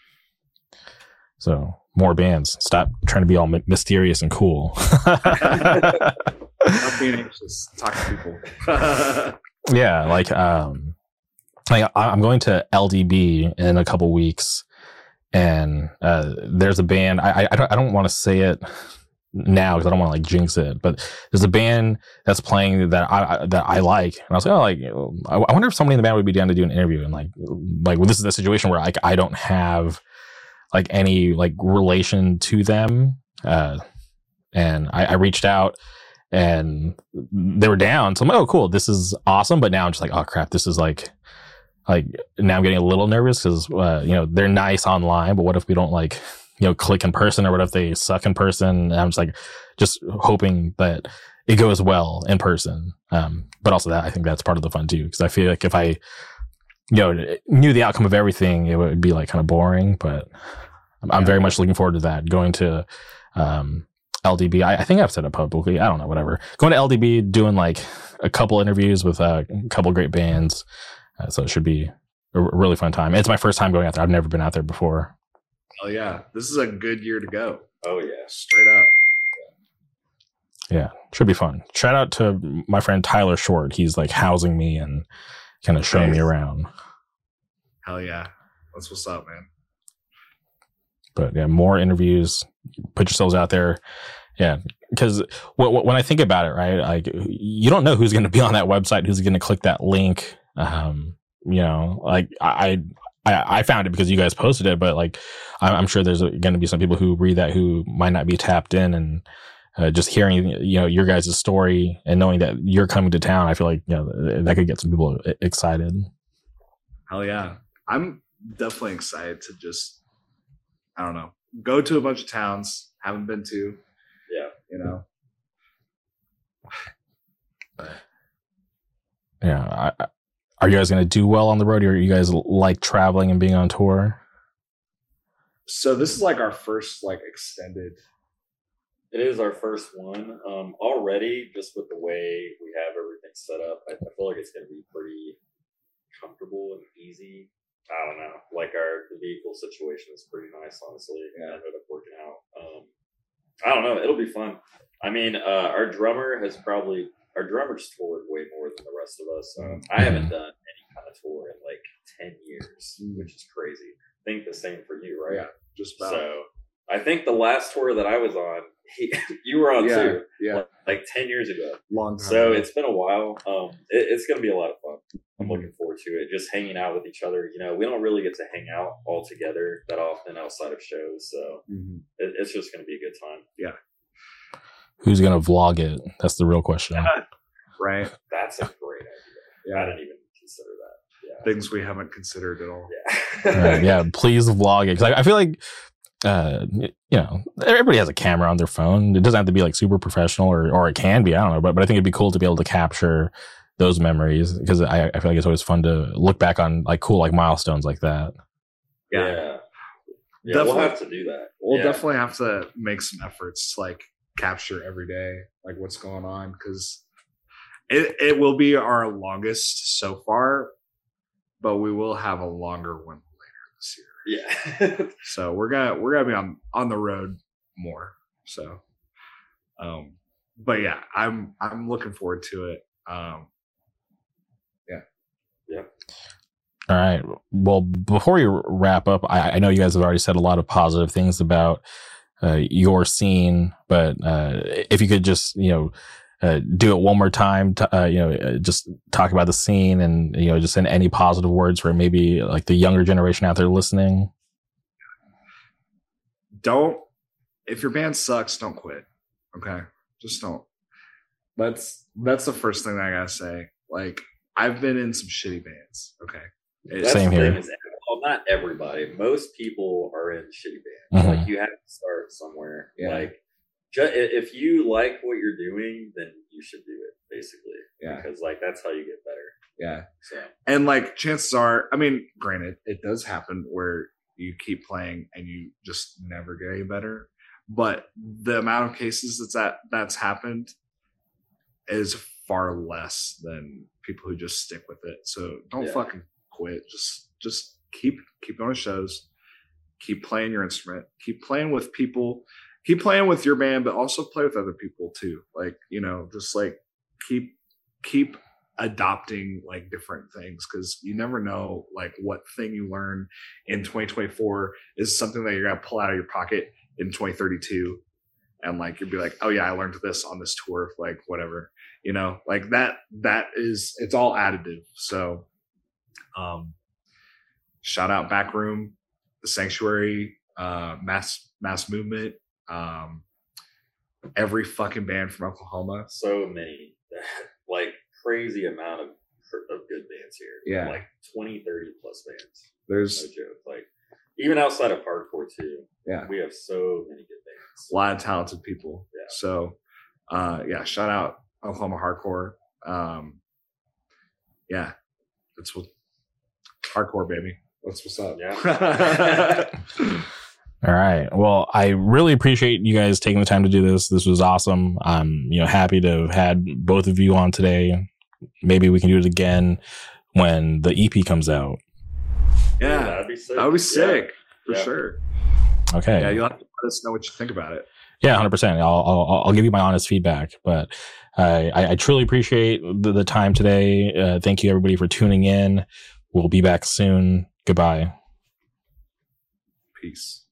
So more bands. Stop trying to be all mysterious and cool. Not being anxious. Talk to people. Yeah, like I'm going to LDB in a couple weeks, and there's a band. I don't want to say it now because I don't want to like jinx it, but there's a band that's playing that I like, and I was like, oh, like I wonder if somebody in the band would be down to do an interview, and like well, this is the situation where like I don't have like any like relation to them, and I reached out and they were down, so I'm like, oh cool, this is awesome. But now I'm just like, oh crap, this is like now I'm getting a little nervous because you know, they're nice online, but what if we don't like, you know, click in person, or what if they suck in person? And I'm just like, just hoping that it goes well in person. But also that I think that's part of the fun too, because I feel like if I knew the outcome of everything, it would be like kind of boring. But I'm very much looking forward to that. Going to LDB. I think I've said it publicly. I don't know, whatever. Going to LDB, doing like a couple interviews with a couple great bands. So it should be a really fun time. It's my first time going out there. I've never been out there before. Oh yeah, this is a good year to go. Oh yeah, Straight up. Yeah, should be fun. Shout out to my friend Tyler Short. He's like housing me and kind of showing me around. Hell yeah, that's what's up, man. But yeah, more interviews. Put yourselves out there. Yeah, because when I think about it, right, like you don't know who's going to be on that website, who's going to click that link. Like I found it because you guys posted it, but like I'm sure there's going to be some people who read that who might not be tapped in, and just hearing your guys' story and knowing that you're coming to town, I feel like that could get some people excited. Hell yeah, I'm definitely excited to just go to a bunch of towns haven't been to. Yeah, Yeah. Are you guys going to do well on the road, or are you guys like traveling and being on tour? So this is like our first like extended. it is our first one. Already, just with the way we have everything set up, I feel like it's going to be pretty comfortable and easy. I don't know. Like the vehicle situation is pretty nice, honestly. It ended up working out. I don't know. It'll be fun. I mean, our drummer's toured way more than the rest of us. I haven't done any kind of tour in like 10 years, which is crazy. I think the same for you, right? Yeah, just about. So I think the last tour that I was on, you were on too. Yeah, like 10 years ago. long time. So it's been a while. It's going to be a lot of fun. I'm looking forward to it. Just hanging out with each other. We don't really get to hang out all together that often outside of shows. So it's just going to be a good time. Yeah. Who's going to vlog it? That's the real question. Right. That's a great idea. Yeah. I didn't even consider that. Yeah. Things we haven't considered at all. Yeah. Yeah, please vlog it. Because I feel like, everybody has a camera on their phone. It doesn't have to be like super professional, or it can be. I don't know. But I think it'd be cool to be able to capture those memories, because I feel like it's always fun to look back on like cool like milestones like that. Yeah. We'll have to do that. We'll definitely have to make some efforts to like capture every day, like what's going on, because it will be our longest so far, but we will have a longer one later this year. Yeah. So we're gonna be on the road more. So, but yeah, I'm looking forward to it. Yeah. All right. Well, before we wrap up, I know you guys have already said a lot of positive things about your scene, but if you could just do it one more time, just talk about the scene, and just in any positive words for maybe like the younger generation out there listening. If your band sucks, don't quit. Okay, just don't. That's the first thing I gotta say. Like, I've been in some shitty bands. Okay. That's Same here. Well, not everybody. Most people are in shitty bands. Mhm. Like, you have to start somewhere. Yeah. Like, if you like what you're doing, then you should do it, basically. Yeah. Because, like, that's how you get better. Yeah. So, And like, chances are, I mean, granted, it does happen where you keep playing and you just never get any better. But the amount of cases that's happened is far less than people who just stick with it. So don't fucking quit. Just keep going to shows. Keep playing your instrument. Keep playing with people. Keep playing with your band, but also play with other people too. Like, just like keep adopting like different things, because you never know like what thing you learn in 2024 is something that you're gonna pull out of your pocket in 2032, and like you'll be like, oh yeah, I learned this on this tour, like whatever, like that is, it's all additive. So shout out Backroom, The Sanctuary, Mass Movement, every fucking band from Oklahoma. so many, like, crazy amount of good bands here. Yeah. Like 20, 30 plus bands. There's No joke. Like, even outside of hardcore too. Yeah. We have so many good bands. a lot of talented people. Yeah. So shout out Oklahoma Hardcore. That's what Hardcore, baby. That's what's up. Yeah. All right. Well, I really appreciate you guys taking the time to do this. This was awesome. I'm, happy to have had both of you on today. Maybe we can do it again when the EP comes out. Yeah, that'd be sick. That would be sick for Yeah. sure. Okay. Yeah, you'll have to let us know what you think about it. Yeah, 100%. I'll give you my honest feedback, but I truly appreciate the time today. Thank you everybody for tuning in. We'll be back soon. Goodbye. Peace.